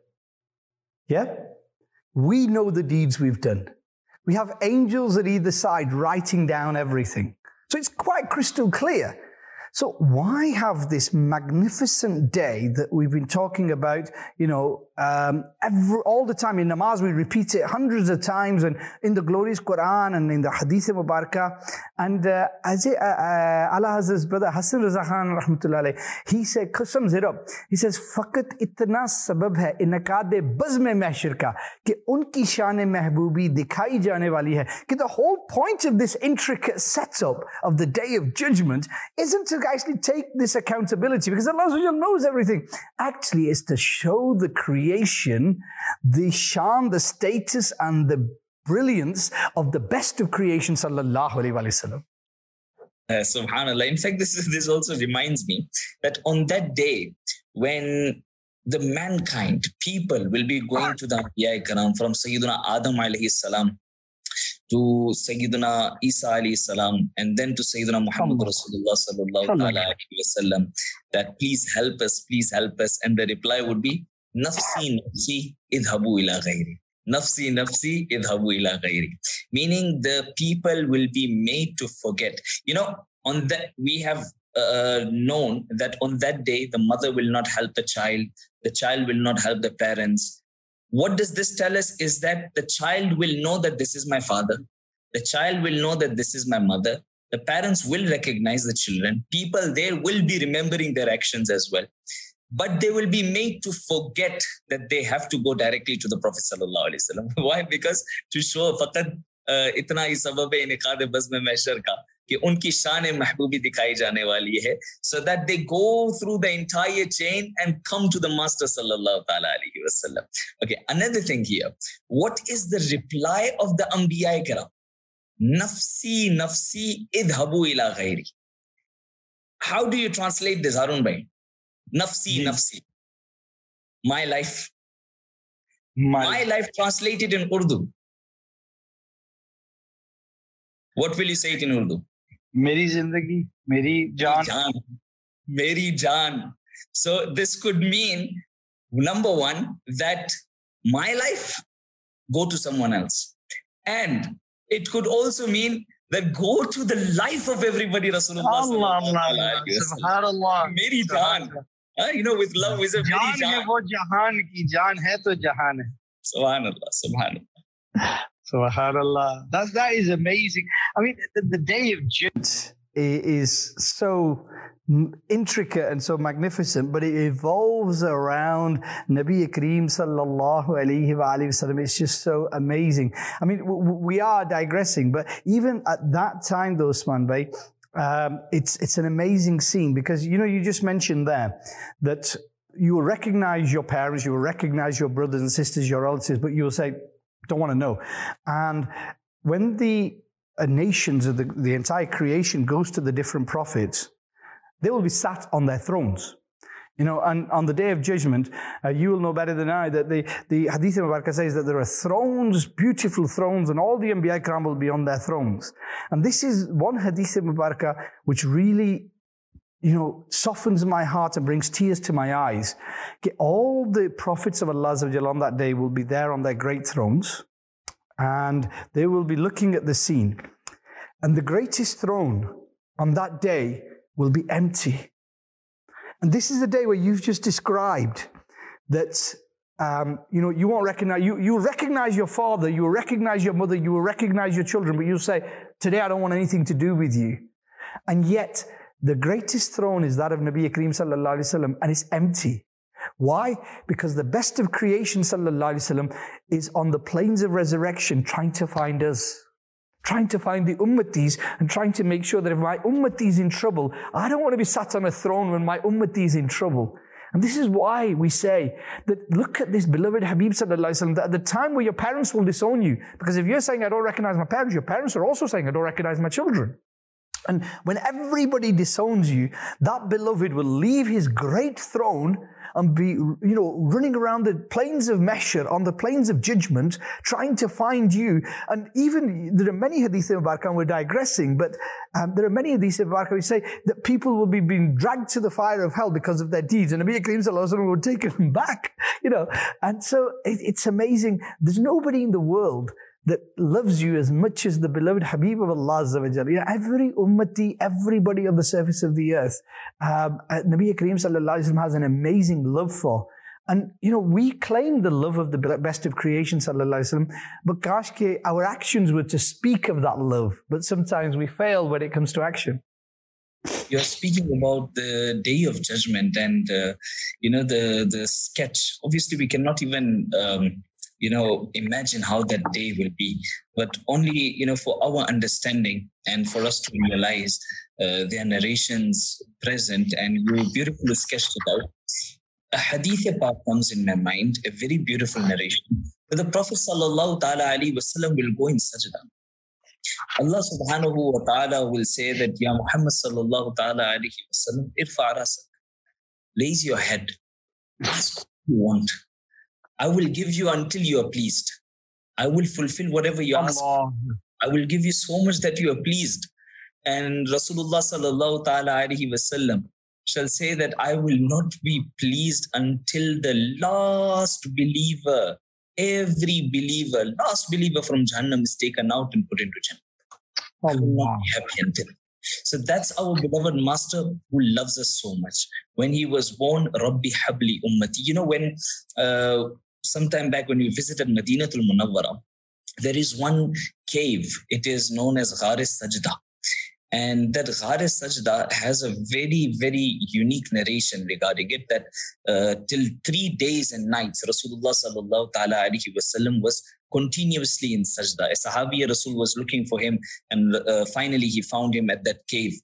Yeah? We know the deeds we've done. We have angels at either side writing down everything. So it's quite crystal clear. So why have this magnificent day that we've been talking about, you know, um, every, all the time in namaz, we repeat it hundreds of times, and in the glorious Quran and in the Hadith Mubarakah. And uh, as it, uh, uh, Allah Hazrat's brother Hassan Raza Khan rahmatullah alayh, he said, sums it up. He says, "Fakat itna sabab hai inaqad bazm mahshar ka कि उनकी शान महबूबी दिखाई जाने वाली है कि the whole point of this intricate setup of the day of judgment isn't to actually take this accountability, because Allah knows everything. Actually, it's to show the creation the shan, the status and the brilliance of the best of creation, sallallahu alaihi wasallam." Uh, Subhanallah. In fact, this is, this also reminds me that on that day when the mankind, people will be going to the Anbiya Karam, from Sayyidina Adam alayhi salam to Sayyidina Isa alayhi salam, and then to Sayyidina Muhammad Rasulullah sallallahu alayhi wa sallam, that please help us, please help us. And the reply would be, Nafsi, nafsi, idhabu ila ghayri. Nafsi, nafsi, idhabu ila ghayri. Meaning the people will be made to forget. You know, on that, we have uh, known that on that day, the mother will not help the child, the child will not help the parents. What does this tell us is that the child will know that this is my father. The child will know that this is my mother. The parents will recognize the children. People there will be remembering their actions as well. But they will be made to forget that they have to go directly to the Prophet sallallahu alaihi wasallam. Why? Because to show faqat itna hi sabab hai iniqad bazm mahshar ka कि उनकी शान महबूबी दिखाई जाने वाली है, so that they go through the entire chain and come to the Master sallallahu alaihi wasallam. Okay, another thing here. What is the reply of the Anbiya Kiram? Nafsi, nafsi, idhabu ila ghayri. How do you translate this, Harun bhai? Nafsi, yes. Nafsi. My life. My, My life translated in Urdu. What will you say it in Urdu? Meri zindagi, meri jaan. jaan. Meri jaan. So this could mean, number one, that my life, go to someone else. And it could also mean that go to the life of everybody, Rasulullah. Allah, Allah, Subhanallah. Meri jaan. Uh, you know, with love is a very jaan. Jaan hai wo jahan ki, jaan hai to jahan hai. Subhanallah, subhanallah. Subhanallah. That, that is amazing. I mean, the, the day of judgment is so intricate and so magnificent, but it evolves around Nabi Kareem sallallahu alayhi wa sallam. It's just so amazing. I mean, we are digressing, but even at that time, though, Usman Bhai, um, it's, it's an amazing scene, because, you know, you just mentioned there that you will recognize your parents, you will recognize your brothers and sisters, your relatives, but you will say, don't want to know. And when the uh, nations of the, the entire creation goes to the different prophets, they will be sat on their thrones. You know, and on the day of judgment, uh, you will know better than I that the, the Hadith Mubarakah says that there are thrones, beautiful thrones, and all the Anbiya Kiram will be on their thrones. And this is one Hadith Mubarakah which really, you know, softens my heart and brings tears to my eyes. Okay, all the prophets of Allah on that day will be there on their great thrones, and they will be looking at the scene. And the greatest throne on that day will be empty. And this is the day where you've just described that, um, you know, you won't recognize, you, you recognize your father, you will recognize your mother, you will recognize your children, but you'll say, today I don't want anything to do with you. And yet, the greatest throne is that of Nabi Kareem sallallahu alaihi wasallam, and it's empty. Why? Because the best of creation sallallahu alaihi wasallam is on the plains of resurrection trying to find us, trying to find the ummatis and trying to make sure that if my ummati is in trouble, I don't want to be sat on a throne when my ummati is in trouble. And this is why we say that look at this beloved Habib sallallahu alaihi wasallam, that at the time where your parents will disown you, because if you're saying I don't recognize my parents, your parents are also saying I don't recognize my children. And when everybody disowns you, that beloved will leave his great throne and be, you know, running around the plains of Mahshar, on the plains of judgment, trying to find you. And even, there are many hadith of Barakah, and we're digressing, but um, there are many hadith of Barakah which say that people will be being dragged to the fire of hell because of their deeds, and Nabi Kareem Sallallahu Alaihi Wasallam will take them back, you know. And so it, it's amazing. There's nobody in the world that loves you as much as the beloved Habib of Allah Azza wa Jalla. You know, every ummati, everybody on the surface of the earth, um, Nabi Kareem Sallallahu Alaihi Wasallam has an amazing love for. And, you know, we claim the love of the best of creation, Sallallahu Alaihi Wasallam, but gosh, ke, our actions were to speak of that love. But sometimes we fail when it comes to action. You're speaking about the day of judgment and, uh, you know, the, the sketch. Obviously, we cannot even... Um, you know, imagine how that day will be. But only, you know, for our understanding and for us to realize uh, their narrations present, and you beautifully sketched it out. A hadith part comes in my mind, a very beautiful narration. Where the Prophet sallallahu ta'ala alayhi wasallam will go in sajda. Allah subhanahu wa ta'ala will say that, Ya Muhammad sallallahu ta'ala alayhi wasallam, irfa' rasak. Raise your head. Ask what you want. I will give you until you are pleased. I will fulfill whatever you ask. I will give you so much that you are pleased. And Rasulullah sallallahu ta'ala alayhi wasallam shall say that I will not be pleased until the last believer, every believer, last believer from Jahannam is taken out and put into Jannah. I will not be happy until. So that's our beloved master who loves us so much. When he was born, Rabbi Habli Ummati. You know, when uh, sometime back when we visited Madinatul Munawwara, there is one cave. It is known as Ghar Sajda. And that Ghar Sajda has a very, very unique narration regarding it, that uh, till three days and nights, Rasulullah sallallahu ta'ala alayhi wasallam was continuously in sajda. A Sahabi Rasul was looking for him, and uh, finally he found him at that cave.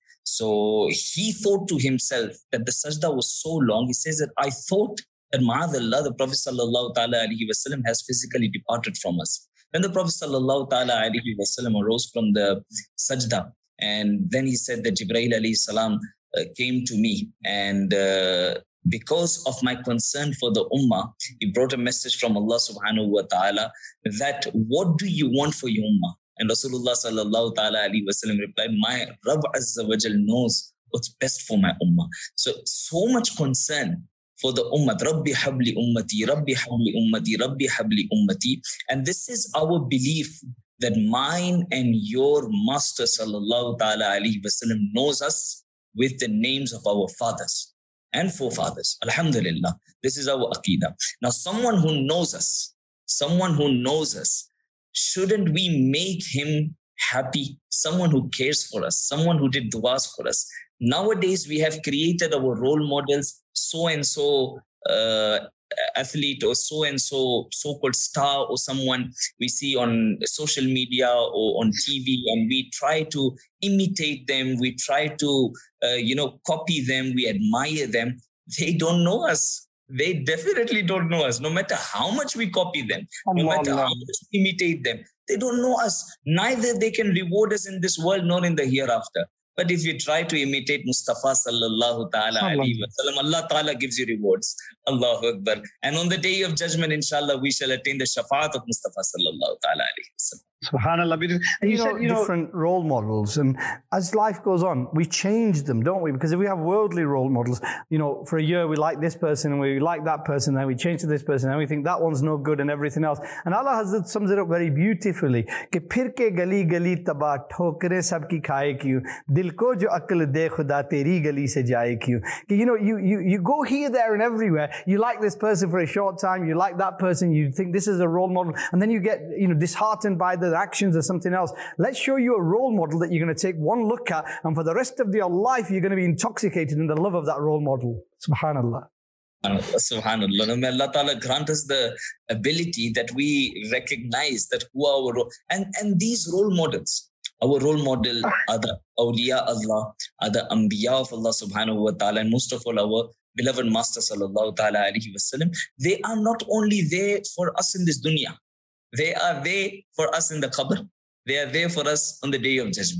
So he thought to himself that the sajda was so long. He says that I thought that ma'adallah, the Prophet sallallahu ta'ala alayhi wasallam has physically departed from us. Then the Prophet sallallahu ta'ala alayhi wasallam arose from the sajda, and then he said that Jibreel alayhi salam uh, came to me, and uh, because of my concern for the ummah, he brought a message from Allah subhanahu wa ta'ala that what do you want for your ummah? And Rasulullah sallallahu ta'ala alayhi wa sallam replied, my Rabb Azza wa Jal knows what's best for my ummah. So, so much concern for the ummah. Rabbi habli ummati, Rabbi habli ummati, Rabbi habli ummati. And this is our belief that mine and your master sallallahu ta'ala alayhi wa sallam knows us with the names of our fathers and forefathers. Alhamdulillah. This is our aqeedah. Now, someone who knows us, someone who knows us, shouldn't we make him happy? Someone who cares for us, someone who did du'as for us. Nowadays, we have created our role models, so-and-so uh, athlete or so-and-so so-called star or someone we see on social media or on T V, and we try to imitate them. We try to, uh, you know, copy them. We admire them. They don't know us. They definitely don't know us. No matter how much we copy them, no matter how much we imitate them, they don't know us. Neither they can reward us in this world nor in the hereafter. But if you try to imitate Mustafa sallallahu ta'ala alayhi wa sallam, Allah ta'ala gives you rewards. Allahu Akbar. And on the day of judgment, inshallah, we shall attain the shafaat of Mustafa sallallahu ta'ala alayhi wa sallam. SubhanAllah. And you, you know, said, you different know, role models. And as life goes on, we change them, don't we? Because if we have worldly role models, you know, for a year we like this person and we like that person, then we change to this person and we think that one's no good and everything else. And Allah Hazrat sums it up very beautifully. Ke phir ke gali gali taba thokre sab ki khaye kyun dil ko jo akal de khuda teri gali se jaye kyun. You know, you, you, you go here, there and everywhere. You like this person for a short time. You like that person. You think this is a role model. And then you get, you know, disheartened by the actions or something else. Let's show you a role model that you're going to take one look at, and for the rest of your life, you're going to be intoxicated in the love of that role model. Subhanallah. Subhanallah. May Allah Ta'ala grant us the ability that we recognize that who are our role, and, and these role models, our role model are the awliya Allah, are the anbiya of Allah subhanahu wa ta'ala, and most of all our beloved Master sallallahu ta'ala alayhi wa sallam. They are not only there for us in this dunya, they are there for us in the qabr. They are there for us on the day of judgment.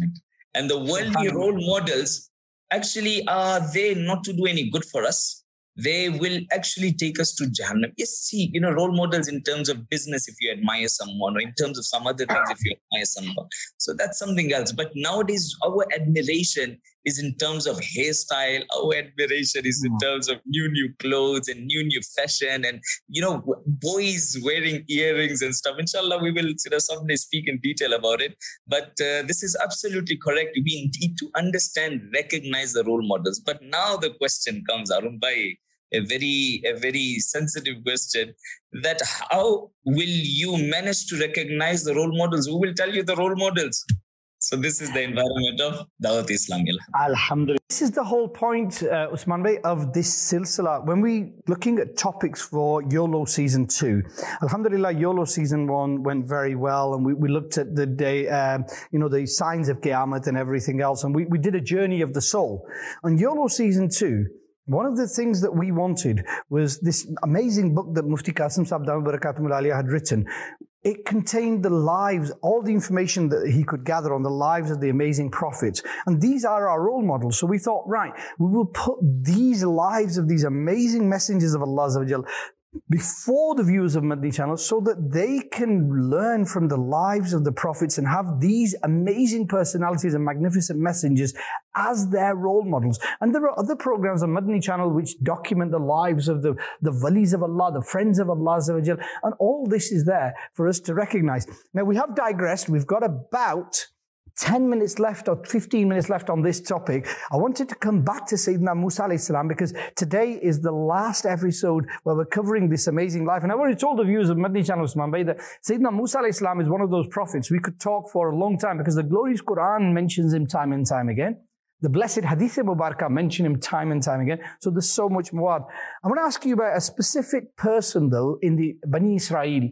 And the worldly role models actually are there not to do any good for us. They will actually take us to Jahannam. Yes, see, you know, role models in terms of business, if you admire someone, or in terms of some other things, if you admire someone. So that's something else. But nowadays, our admiration is in terms of hairstyle. Our admiration is in terms of new, new clothes and new, new fashion. And, you know, boys wearing earrings and stuff. Inshallah, we will, you know, someday speak in detail about it. But uh, this is absolutely correct. We need to understand, recognize the role models. But now the question comes, Arun Bhai, a very, a very sensitive question, that how will you manage to recognize the role models? Who will tell you the role models? So this is the environment of Dawat Islami. Alhamdulillah. This is the whole point, uh, Usman Bhai, of this silsila. When we looking at topics for YOLO season two, Alhamdulillah, YOLO season one went very well, and we, we looked at the day, um, you know, the signs of Qiyamah and everything else, and we, we did a journey of the soul. On YOLO season two, one of the things that we wanted was this amazing book that Mufti Qasim Sahib Damat Barakatuhum Aliyah had written. It contained the lives, all the information that he could gather on the lives of the amazing prophets. And these are our role models. So we thought, right, we will put these lives of these amazing messengers of Allah Azza wa Jal before the viewers of Madani Channel, so that they can learn from the lives of the prophets and have these amazing personalities and magnificent messengers as their role models. And there are other programs on Madani Channel which document the lives of the, the walis of Allah, the friends of Allah Azza wa Jal, and all this is there for us to recognize. Now, we have digressed. We've got about ten minutes left or fifteen minutes left on this topic. I wanted to come back to Sayyidina Musa alayhi salam, because today is the last episode where we're covering this amazing life. And I've already told the viewers of Madani Channel, Usman Bhai, that Sayyidina Musa alayhi salam is one of those prophets we could talk for a long time, because the glorious Quran mentions him time and time again. The blessed Hadith Mubarakah mention him time and time again. So there's so much more. I want to ask you about a specific person, though, in the Bani Israel,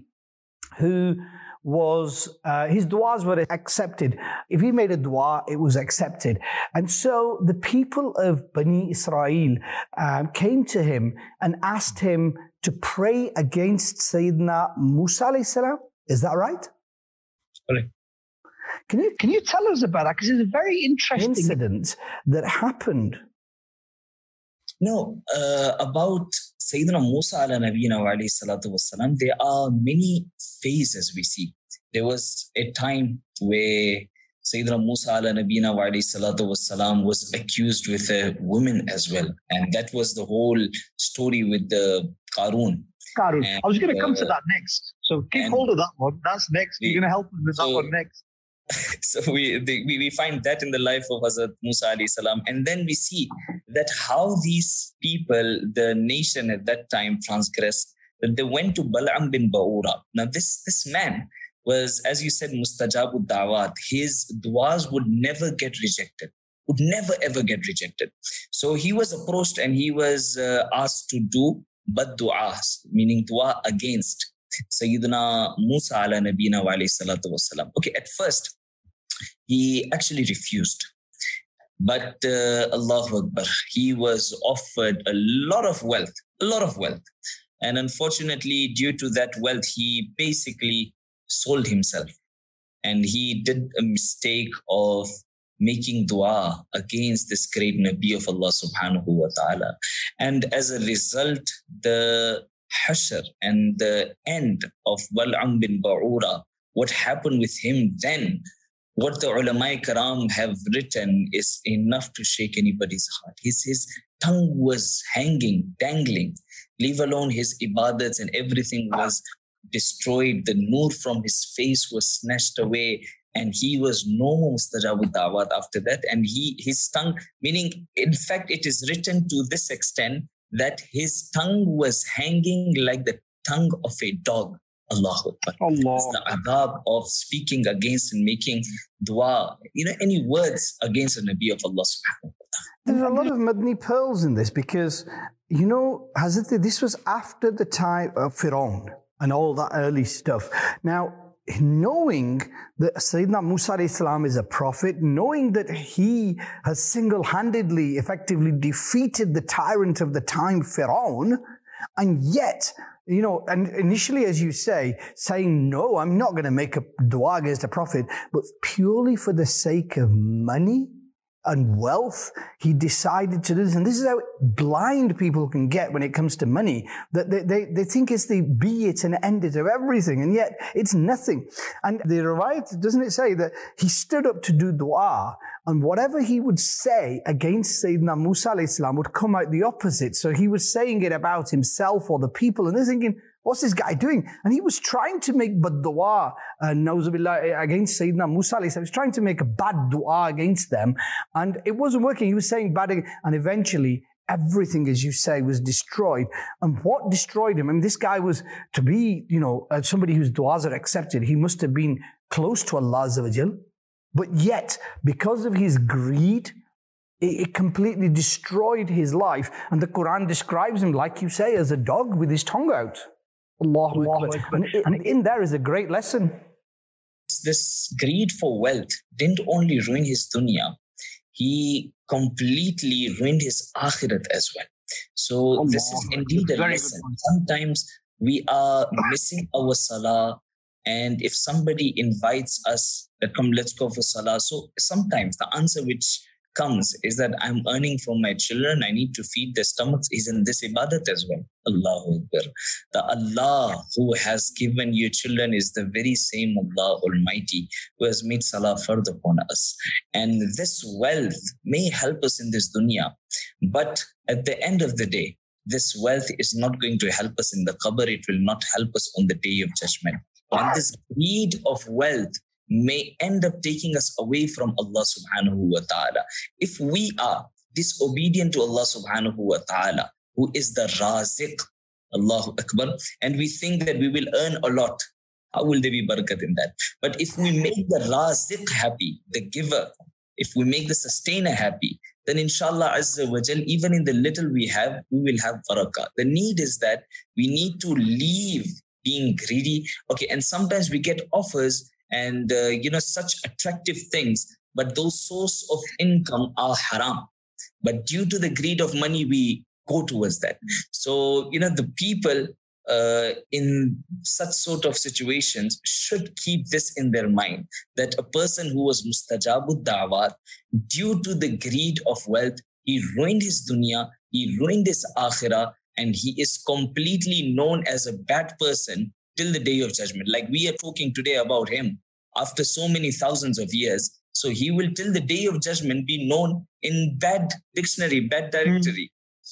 who was, uh, his du'as were accepted. If he made a du'a, it was accepted. And so the people of Bani Israel um, came to him and asked him to pray against Sayyidina Musa alayhi salam. Is that right? Sorry. Can you, Can you tell us about that? Because it's a very interesting incident that happened. No, uh, about Sayyidina Musa ala Nabiyina wa alayhi salatu wassalam, there are many phases we see. There was a time where Sayyidina Musa ala Nabiyina wa alayhi salatu wassalam was accused with a woman as well. And that was the whole story with the Qarun. Qarun. And, I was going to come uh, to that next. So keep and hold of that one. That's next. we- You're going to help us with so- that one next. So we, the, we we find that in the life of Hazrat Musa alayhi salam. And then we see that how these people, the nation at that time, transgressed, that they went to Bal'am bin Ba'ura. Now this, this man was, as you said, mustajabud da'wat. His du'as would never get rejected, would never ever get rejected. So he was approached and he was uh, asked to do bad du'as, meaning du'a against Sayyidina Musa ala Nabina wa alayhi salatu wassalam. Okay, at first, he actually refused. But uh, Allahu Akbar, he was offered a lot of wealth, a lot of wealth. And unfortunately, due to that wealth, he basically sold himself. And he did a mistake of making dua against this great Nabi of Allah subhanahu wa ta'ala. And as a result, the Hashr and the end of Bal'am bin Ba'ura, what happened with him then, what the ulama karam have written is enough to shake anybody's heart. His, his tongue was hanging, dangling, leave alone his ibadats, and everything was destroyed. The nur from his face was snatched away, and he was no more mustajabud da'wat after that. And he, his tongue, meaning, in fact, it is written to this extent that his tongue was hanging like the tongue of a dog. Allahu Akbar. Allah. It's the adab of speaking against and making dua, you know, any words against the Nabi of Allah subhanahu wa ta'ala. There's a lot of Madani pearls in this, because, you know, Hazrat, this was after the time of Firaun and all that early stuff. Now, knowing that Sayyidina Musa alayhi salam is a prophet, knowing that he has single-handedly, effectively defeated the tyrant of the time, Firaun, And yet, you know, and initially, as you say, saying, no, I'm not going to make a dua against a prophet, but purely for the sake of money and wealth, he decided to do this. And this is how blind people can get when it comes to money, that they, they, they think it's the be it and end it of everything, and yet it's nothing. And the riwayat, doesn't it say that he stood up to do dua, and whatever he would say against Sayyidina Musa alayhi salam would come out the opposite. So he was saying it about himself or the people, and they're thinking, what's this guy doing? And he was trying to make bad dua, uh, nauzubillah, against Sayyidina Musa alayhi salam. He was trying to make a bad dua against them, and it wasn't working. He was saying bad, and eventually everything, as you say, was destroyed. And what destroyed him? I mean, this guy was, to be, you know, uh, somebody whose duas are accepted, he must have been close to Allah Azza wa Jal. But yet, because of his greed, it, it completely destroyed his life. And the Quran describes him, like you say, as a dog with his tongue out. Allahu Akbar. And, and in there is a great lesson. This greed for wealth didn't only ruin his dunya, he completely ruined his akhirat as well. So Allah, this is indeed a lesson. Sometimes we are missing our salah, and if somebody invites us that come, let's go for salah. So sometimes the answer which comes is that I'm earning for my children, I need to feed their stomachs, is in this ibadat as well. Allahu Akbar. The Allah who has given you children is the very same Allah Almighty who has made salah fard upon us. And this wealth may help us in this dunya, but at the end of the day, this wealth is not going to help us in the qabr. It will not help us on the day of judgment. And this greed of wealth may end up taking us away from Allah subhanahu wa ta'ala. If we are disobedient to Allah subhanahu wa ta'ala, who is the Raziq, Allahu Akbar, and we think that we will earn a lot, how will there be barakat in that? But if we make the Raziq happy, the giver, if we make the sustainer happy, then inshallah azza wa jal, even in the little we have, we will have barakah. The need is that we need to leave being greedy. Okay, and sometimes we get offers and, uh, you know, such attractive things, but those source of income are haram. But due to the greed of money, we go towards that. So, you know, the people uh, in such sort of situations should keep this in their mind, that a person who was mustajabud da'wat, due to the greed of wealth, he ruined his dunya, he ruined his akhirah, and he is completely known as a bad person till the day of judgment. Like we are talking today about him after so many thousands of years. So he will till the day of judgment be known in bad dictionary, bad directory. Mm.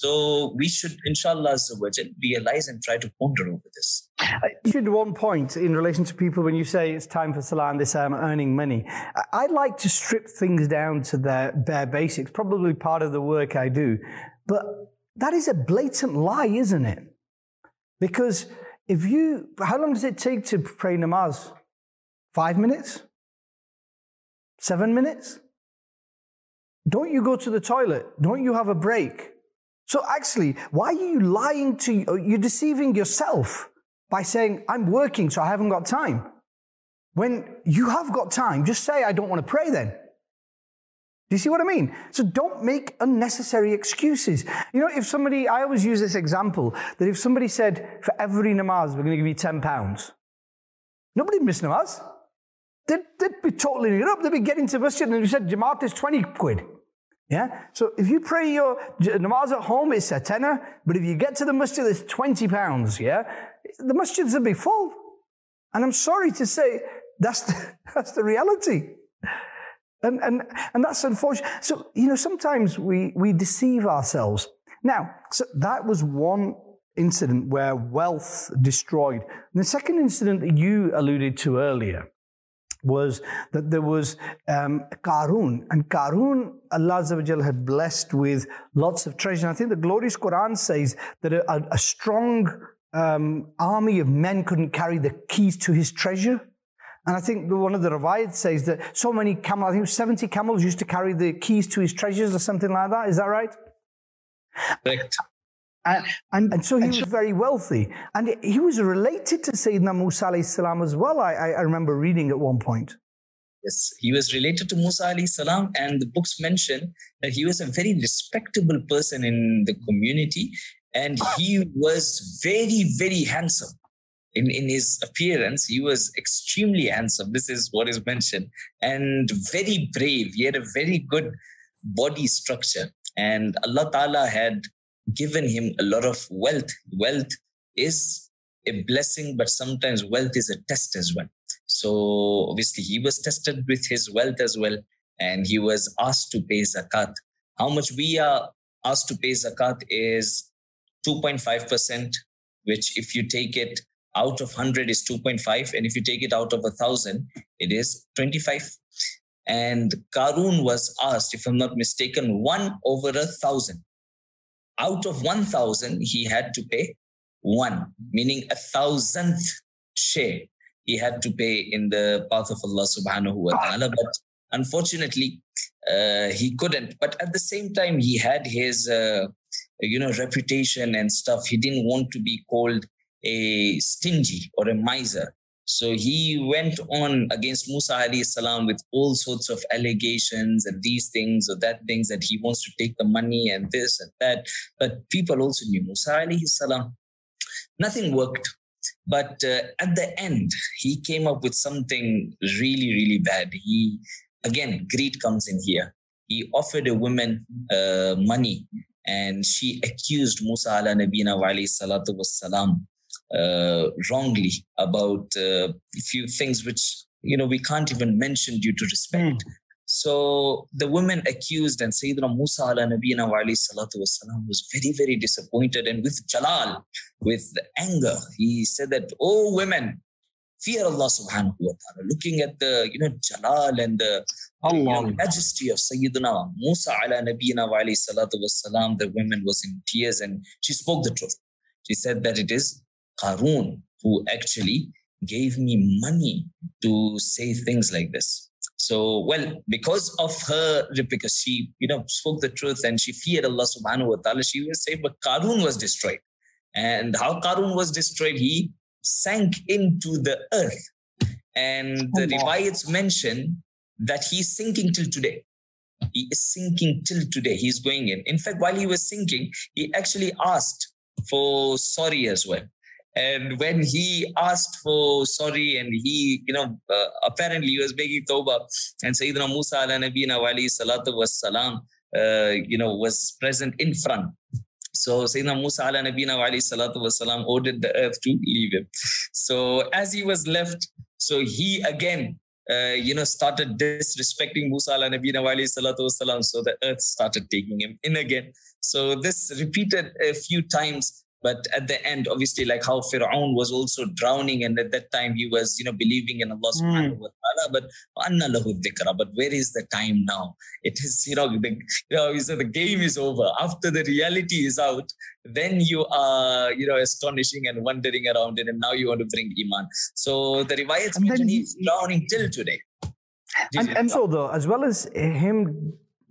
So we should, inshallah, realize and try to ponder over this. You should one point in relation to people when you say it's time for salah and this I'm earning money. I like to strip things down to their bare basics, probably part of the work I do. But that is a blatant lie, isn't it? Because if you, how long does it take to pray namaz? Five minutes? Seven minutes? Don't you go to the toilet? Don't you have a break? So actually, why are you lying to, you're deceiving yourself by saying, I'm working, so I haven't got time. When you have got time, just say, I don't want to pray then. Do you see what I mean? So don't make unnecessary excuses. You know, if somebody, I always use this example, that if somebody said, for every namaz, we're going to give you ten pounds, nobody would miss namaz. They'd, they'd be totaling it up. They'd be getting to masjid and you said, Jamaat is twenty quid. Yeah? So if you pray your namaz at home, it's a tenner, but if you get to the masjid, it's twenty pounds, yeah? The masjids will be full. And I'm sorry to say, that's the, that's the reality. And, and, and that's unfortunate. So, you know, sometimes we, we deceive ourselves. Now, so that was one incident where wealth destroyed. And the second incident that you alluded to earlier was that there was um, Qarun. And Qarun, Allah Azza wa Jal had blessed with lots of treasure. And I think the glorious Quran says that a, a, a strong um, army of men couldn't carry the keys to his treasure. And I think one of the Ravayat says that so many camels, I think seventy camels used to carry the keys to his treasures or something like that. Is that right? Correct. And, and, and so he was very wealthy. And he was related to Sayyidina Musa alayhi salam as well, I, I remember reading at one point. Yes, he was related to Musa alayhi salam, and the books mention that he was a very respectable person in the community. and he was very, very handsome. In, in his appearance, he was extremely handsome. This is what is mentioned. And very brave. He had a very good body structure. And Allah Ta'ala had given him a lot of wealth. Wealth is a blessing, but sometimes wealth is a test as well. So obviously he was tested with his wealth as well. And he was asked to pay zakat. How much we are asked to pay zakat is two point five percent, which if you take it out of one hundred is two point five. And if you take it out of one thousand, it is twenty-five. And Qarun was asked, if I'm not mistaken, one over a thousand. Out of one thousand, he had to pay one, meaning a thousandth share he had to pay in the path of Allah subhanahu wa ta'ala. But unfortunately, uh, he couldn't. But at the same time, he had his, uh, you know, reputation and stuff. He didn't want to be called a stingy or a miser. So he went on against Musa alayhi salam with all sorts of allegations and these things or that things, that he wants to take the money and this and that. But people also knew Musa alayhi salam. Nothing worked. But uh, at the end, he came up with something really, really bad. He, again, greed comes in here. He offered a woman uh, money, and she accused Musa ala nabina wa alayhi salatu wassalam uh, wrongly about uh, a few things which, you know, we can't even mention due to respect. Mm. So the woman accused, and Sayyidina Musa ala nabiyina wa alayhi salatu wassalam was very, very disappointed, and with jalal, with anger, he said that, oh women, fear Allah subhanahu wa ta'ala. Looking at the, you know, jalal and the you know, majesty of Sayyidina Musa ala nabiyina wa alayhi salatu wassalam, the woman was in tears, and she spoke the truth. She said that it is Qarun who actually gave me money to say things like this. So, well, because of her, because she, you know, spoke the truth and she feared Allah subhanahu wa ta'ala, she was saying, but Qarun was destroyed. And how Qarun was destroyed, he sank into the earth. And the riwayats mention that he's sinking till today. He is sinking till today. He's going in. In fact, while he was sinking, he actually asked for sorry as well. And when he asked for sorry, and he, you know, uh, apparently he was making tawbah, and Sayyidina Musa ala nabiyina wa alayhi salatu wassalam, uh, you know, was present in front. So Sayyidina Musa ala nabiyina wa alayhi salatu wassalam ordered the earth to leave him. So as he was left, so he again, uh, you know, started disrespecting Musa ala nabiyina wa alayhi salatu wassalam. So the earth started taking him in again. So this repeated a few times. But at the end, obviously, like how Fir'aun was also drowning, and at that time he was, you know, believing in Allah subhanahu mm. wa ta'ala. But anna lahu dhikra. But where is the time now? It is, you know, the, you know, so the game is over. After the reality is out, then you are, you know, astonishing and wandering around it, and now you want to bring iman. So the riwayats mention he's drowning till today. And, and so, though, as well as him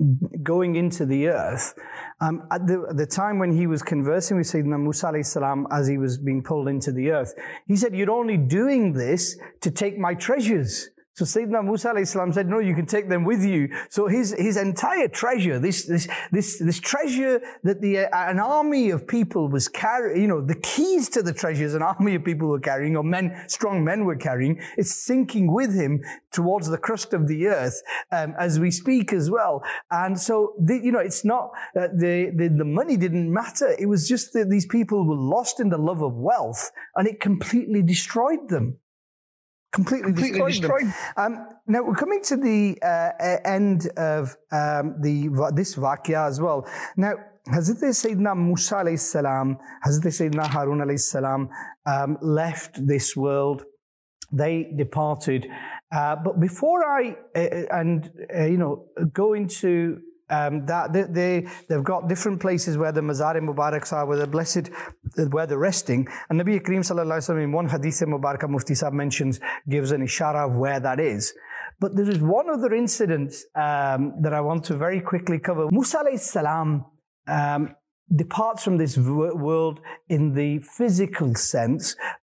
going into the earth, um, at the, the time when he was conversing with Sayyidina Musa alayhi salam as he was being pulled into the earth, he said, you're only doing this to take my treasures. So Sayyidina Musa alayhi salam said, no, you can take them with you. So his, his entire treasure, this, this, this, this treasure that the, uh, an army of people was carrying, you know, the keys to the treasures an army of people were carrying, or men, strong men were carrying, it's sinking with him towards the crust of the earth, um, as we speak as well. And so, the, you know, it's not, uh, the, the, the money didn't matter. It was just that these people were lost in the love of wealth, and it completely destroyed them. Completely, completely destroyed. destroyed. Um, now we're coming to the uh, end of um, the this waqia as well. Now, Hazrat Sayyidina Musa alayhi salam, Hazrat Sayyidina Harun alayhi salam um, left this world. They departed. Uh, but before I uh, and uh, you know go into Um, that they, they, they've got different places where the Mazar Mubaraks are, where the blessed, where they're resting. And Nabi Kareem Sallallahu Alaihi Wasallam in one Hadith Mubarakah Mufti Sahib mentions, gives an ishara of where that is. But there is one other incident um, that I want to very quickly cover. Musa alayhi salam um, departs from this world in the physical sense,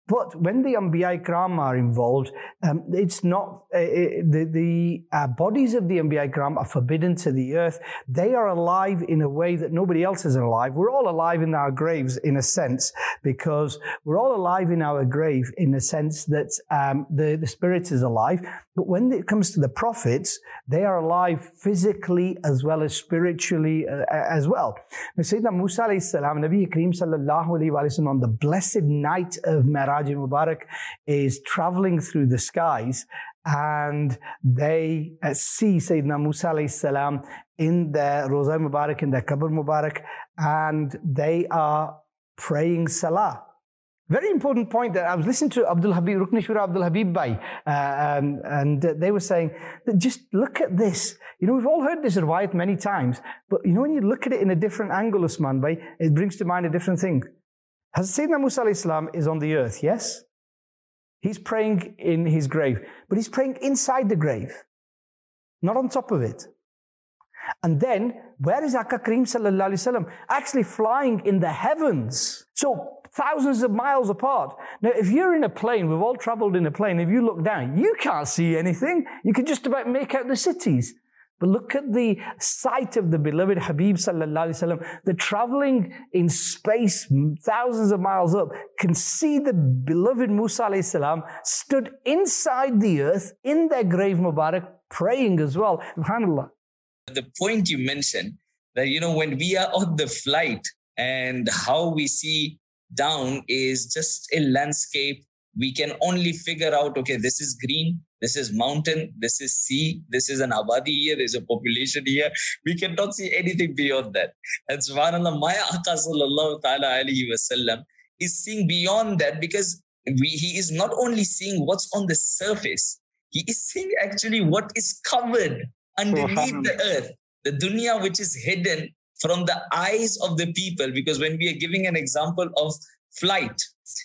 But when the Anbiya Ikram are involved, um, it's not, uh, the, the uh, bodies of the Anbiya Ikram are forbidden to the earth. They are alive in a way that nobody else is alive. We're all alive in our graves in a sense, because we're all alive in our grave in the sense that um, the, the spirit is alive. But when it comes to the prophets, they are alive physically as well as spiritually uh, as well. Now, Sayyidina Musa alayhi salam, Nabi Kareem sallallahu alayhi wa sallam, on the blessed night of Mi'raj Mubarak, is traveling through the skies, and they uh, see Sayyidina Musa alayhi salam in their Roza Mubarak, in their Qabr Mubarak, and they are praying Salah. Very important point that I was listening to Abdul Habib, Rukni Shura Abdul Habib Bhai, uh, um, and they were saying that just look at this. You know, we've all heard this riwayat many times, but you know, when you look at it in a different angle, Usman Bhai, it brings to mind a different thing. Hazrat Sayyidina Musa alayhi salam is on the earth, yes? He's praying in his grave, but he's praying inside the grave, not on top of it. And then, where is Aka Kareem sallallahu alayhi wasallam? Actually flying in the heavens. So, thousands of miles apart. Now, if you're in a plane, we've all traveled in a plane, if you look down, you can't see anything. You can just about make out the cities. But look at the sight of the beloved Habib sallallahu alayhi wasallam. The traveling in space, thousands of miles up, can see the beloved Musa alayhi salam stood inside the earth in their grave Mubarak, praying as well. SubhanAllah. The point you mentioned, that, you know, when we are on the flight and how we see down is just a landscape, we can only figure out, okay, this is green, this is mountain, this is sea, this is an abadi here, there's a population here. We cannot see anything beyond that. And subhanAllah, my Aka sallallahu ta'ala alayhi wa sallam is seeing beyond that, because we, he is not only seeing what's on the surface, he is seeing actually what is covered underneath the earth, the dunya which is hidden from the eyes of the people. Because when we are giving an example of flight,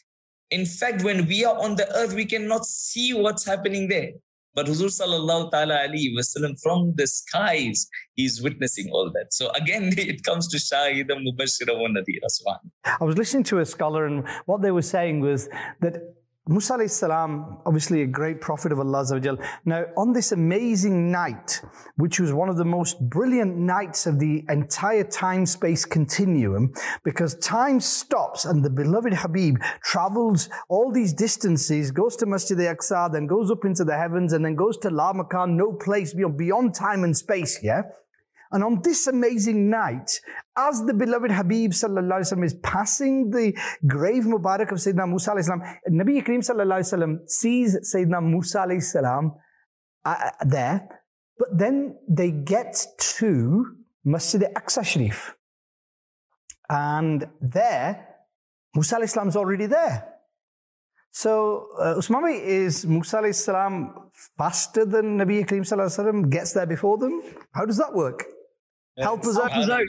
in fact, when we are on the earth, we cannot see what's happening there. But Huzur sallallahu ta'ala alayhi wa sallam, from the skies, he's witnessing all that. So again, it comes to Shahida Mubashira wa Nadira. I was listening to a scholar, and what they were saying was that Musa alayhi salam, obviously a great prophet of Allah Azza wa Jal. Now, on this amazing night, which was one of the most brilliant nights of the entire time-space continuum, because time stops and the beloved Habib travels all these distances, goes to Masjid al-Aqsa, then goes up into the heavens, and then goes to La Makan, no place beyond, beyond time and space, yeah? And on this amazing night, as the beloved Habib sallallahu alaihi wasallam is passing the grave Mubarak of Sayyidina Musa alayhi salam, Nabi Kareem sallallahu alaihi wasallam sees Sayyidina Musa alayhi salam uh, there, but then they get to Masjid al-Aqsa Sharif. And there, Musa alayhi salam is already there. So, uh, Usmami, is Musa alayhi salam faster than Nabi Kareem sallallahu alaihi wasallam, gets there before them? How does that work? Help us out.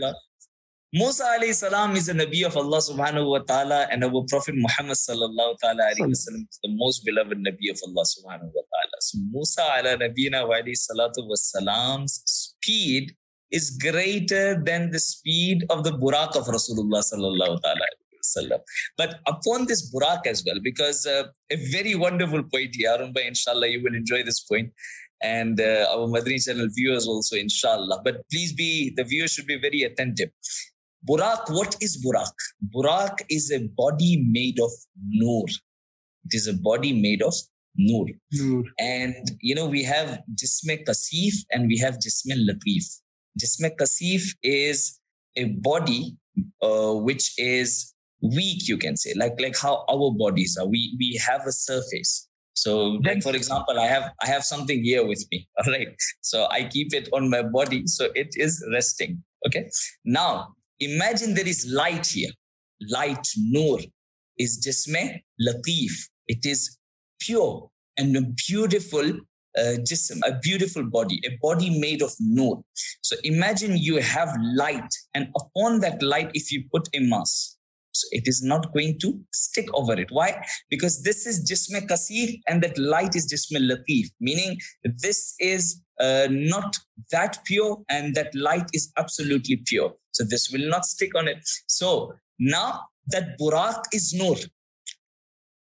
Musa alayhi salam is a Nabi of Allah subhanahu wa ta'ala, and our Prophet Muhammad sallallahu ta'ala alayhi wa sallam is the most beloved Nabi of Allah subhanahu wa ta'ala. So Musa ala nabina wa alayhi salatu wa salam's speed is greater than the speed of the Buraq of Rasulullah sallallahu ta'ala alayhi wa sallam. But upon this Buraq as well, because uh, a very wonderful point here, Arun bhai, inshallah, you will enjoy this point. And uh, our Madani channel viewers also, inshallah. But please be, the viewers should be very attentive. Buraq, what is Buraq? Buraq is a body made of Noor. It is a body made of Noor. Noor. And, you know, we have Jisme Kasif and we have Jisme Latif. Jisme Kasif is a body uh, which is weak, you can say, like, like how our bodies are. We, we have a surface. So, like, for example, I have I have something here with me, all right? So I keep it on my body, so it is resting, okay? Now, imagine there is light here. Light, Noor, is Jisme Latif. It is pure and a beautiful uh, jism, a beautiful body, a body made of Noor. So imagine you have light, and upon that light, if you put a mass, so it is not going to stick over it. Why? Because this is Jisme Kasif and that light is Jisme Latif, meaning this is uh, not that pure and that light is absolutely pure. So this will not stick on it. So now that Buraq is Noor,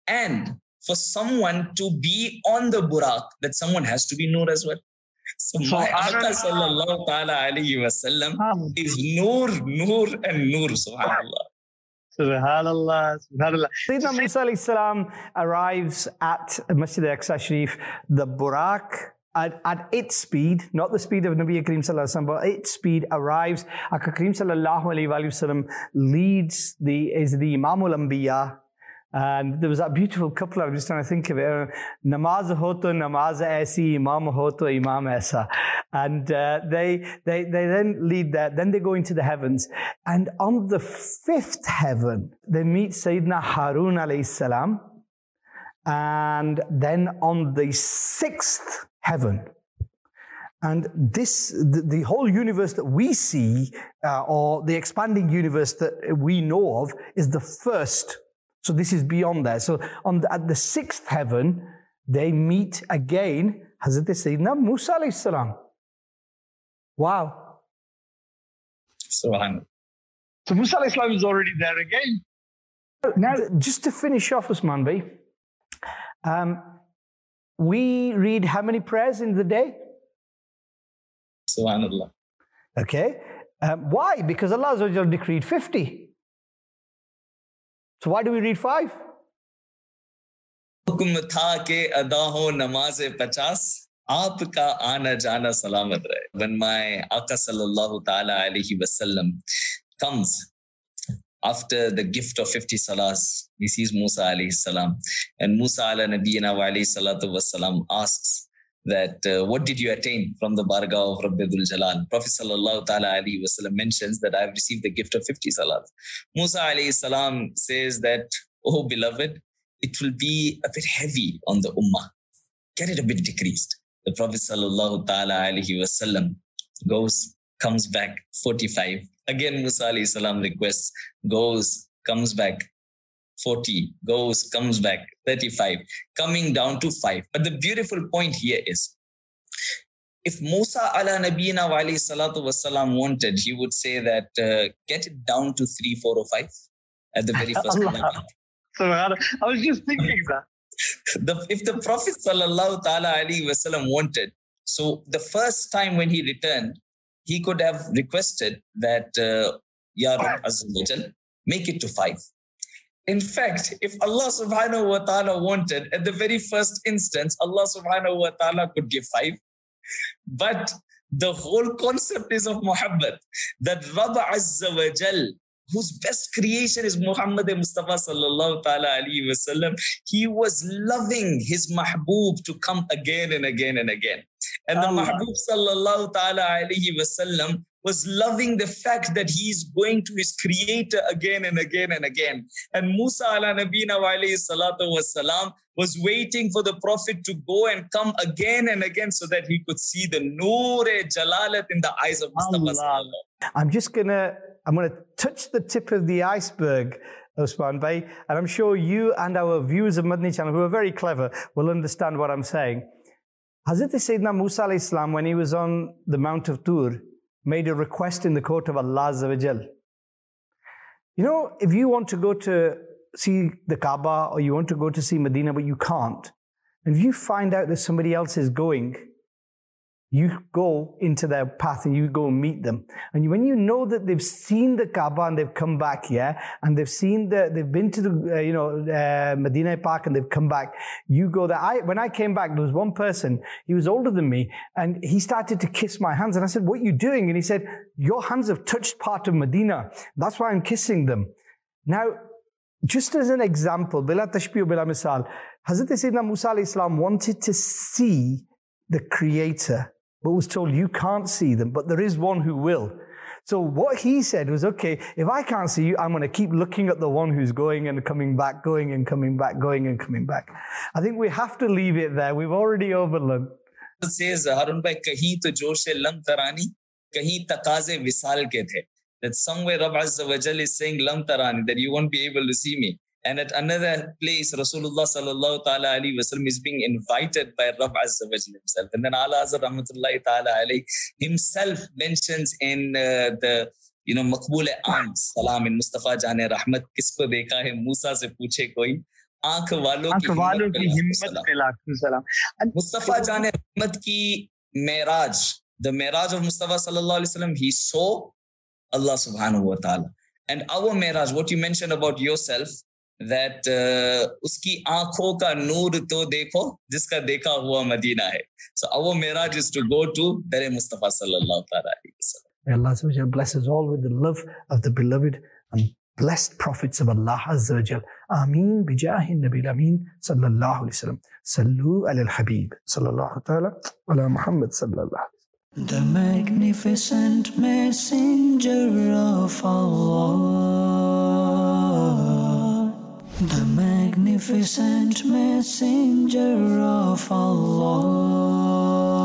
And for someone to be on the Buraq, that someone has to be Noor as well. So my Aka sallallahu ta'ala alayhi wa sallam is Noor, Noor and Noor, subhanAllah. Subhanallah, subhanallah. Sayyidina Musa alayhi salam arrives at Masjid al-Aqsa Sharif, the Buraq, At, at its speed, not the speed of Nabi Kareem Sallallahu Alaihi Wasallam, but its speed arrives. Aka Kareem Sallallahu Alaihi Wasallam leads the, is the Imamul Anbiya. And there was that beautiful couple, I'm just trying to think of it. Namaz ho to namaz aisi, imam ho to imam aisa. And uh, they, they, they then lead that, then they go into the heavens. And on the fifth heaven, they meet Sayyidina Harun alayhi salam. And then on the sixth heaven, and this, the, the whole universe that we see, uh, or the expanding universe that we know of, is the first. So this is beyond that. So on the, at the sixth heaven, they meet again Hazrat Sayyidina Musa alayhi salam. Wow. Subhanallah. So Musa alayhi salam is already there again. Now, just to finish off, Usman Bhai, um, we read how many prayers in the day? Subhanallah. Okay. Um, why? Because Allah Azza wa Jalla decreed fifty. So why do we read five? हुक्म था के अदा हो नमाज़े पचास आपका आना जाना सलामत रहे. When my Aka sallallahu ta'ala alayhi wasallam comes after the gift of fifty salahs, he sees Musa alayhi salam, and Musa ala nabiyina wa alayhi salatu wasalam asks that uh, what did you attain from the bargah of Rabbi Dhul Jalal? Prophet sallallahu ta'ala alayhi wasallam mentions that I have received the gift of fifty salahs. Musa alayhi salam says that, oh beloved, it will be a bit heavy on the ummah. Get it a bit decreased. The Prophet sallallahu ta'ala alayhi wasallam goes, comes back, forty-five. Again, Musa alayhi salam requests, goes, comes back, forty, goes, comes back, thirty-five, coming down to five. But the beautiful point here is, if Musa ala nabiyina wa alayhi salatu wasalam wanted, he would say that, uh, get it down to three, four or five at the very first level. I was just thinking that. The, if the Prophet sallallahu ta'ala alayhi wasallam wanted, so the first time when he returned, he could have requested that, uh, Ya Rabb Azza wa Jal, make it to five. In fact, if Allah subhanahu wa ta'ala wanted, at the very first instance, Allah subhanahu wa ta'ala could give five. But the whole concept is of Muhammad, that Rabb Azza wa Jal, whose best creation is Muhammad Mustafa sallallahu ta'ala alayhi wa sallam, he was loving his mahbub to come again and again and again. And the Allah. Mahbub sallallahu ta'ala alayhi wa sallam was loving the fact that he is going to his creator again and again and again. And Musa ala nabina wa alayhi salatu wa salam was waiting for the Prophet to go and come again and again so that he could see the Noor-e Jalalat in the eyes of Mustafa sallallahu. I'm just going to, I'm going to touch the tip of the iceberg, Usman Bhai, and I'm sure you and our viewers of Madani Channel, who are very clever, will understand what I'm saying. Hazrat Sayyidina Musa alayhi salam, when he was on the Mount of Tur, made a request in the court of Allah Azza wa Jal. You know, if you want to go to see the Kaaba or you want to go to see Medina, but you can't, and if you find out that somebody else is going, you go into their path and you go and meet them. And when you know that they've seen the Kaaba and they've come back, yeah, and they've seen the, they've been to the, uh, you know, uh, Medina Park and they've come back, you go there. I, when I came back, there was one person, he was older than me, and he started to kiss my hands. And I said, what are you doing? And he said, your hands have touched part of Medina. That's why I'm kissing them. Now, just as an example, bila tashbih bila misal, Hazrat Sayyidina Musa alayhi salam wanted to see the Creator, but was told you can't see them, but there is one who will. So what he said was, okay, if I can't see you, I'm going to keep looking at the one who's going and coming back, going and coming back, going and coming back. I think we have to leave it there. We've already overlearned. It says, Harun bhai, kahin to joshe lam tarani, kahin taqaze visal ke the. That somewhere Rabb Azza wa Jal is saying lam tarani, that you won't be able to see me. And at another place, Rasulullah sallallahu ta'ala alayhi wa sallam is being invited by Rabb Azza wa Jal himself. And then Allah Azza rahmatullahi ta'ala alayhi himself mentions in uh, the, you know, Maqbool-e Aam, Salam in Mustafa Jane Rahmat, kisko dekha hai, Musa se puche koi. आंख वालों आंख वालों की हिम्मत पे लाखों सलाम. And Mustafa जाने रहमत की Meraj, the Miraj of Mustafa sallallahu alaihi wasallam, he saw Allah subhanahu wa ta'ala. And our Miraj, what you mentioned about yourself, that uh, uski aankhon ka noor to dekho jiska dekha hua Madina hai. So our Miraj is to go to Dar Mustafa sallallahu alaihi wasallam. May Allah Azza wa Jal bless us all with the love of the beloved and blessed prophets of Allah Azza wa Jal. Ameen bijahi Nabi Ameen sallallahu alaihi wasallam. Sallu ala al-Habib sallallahu ta'ala ala Muhammad sallallahu alaihi wasallam. The magnificent messenger of Allah. The magnificent messenger of Allah.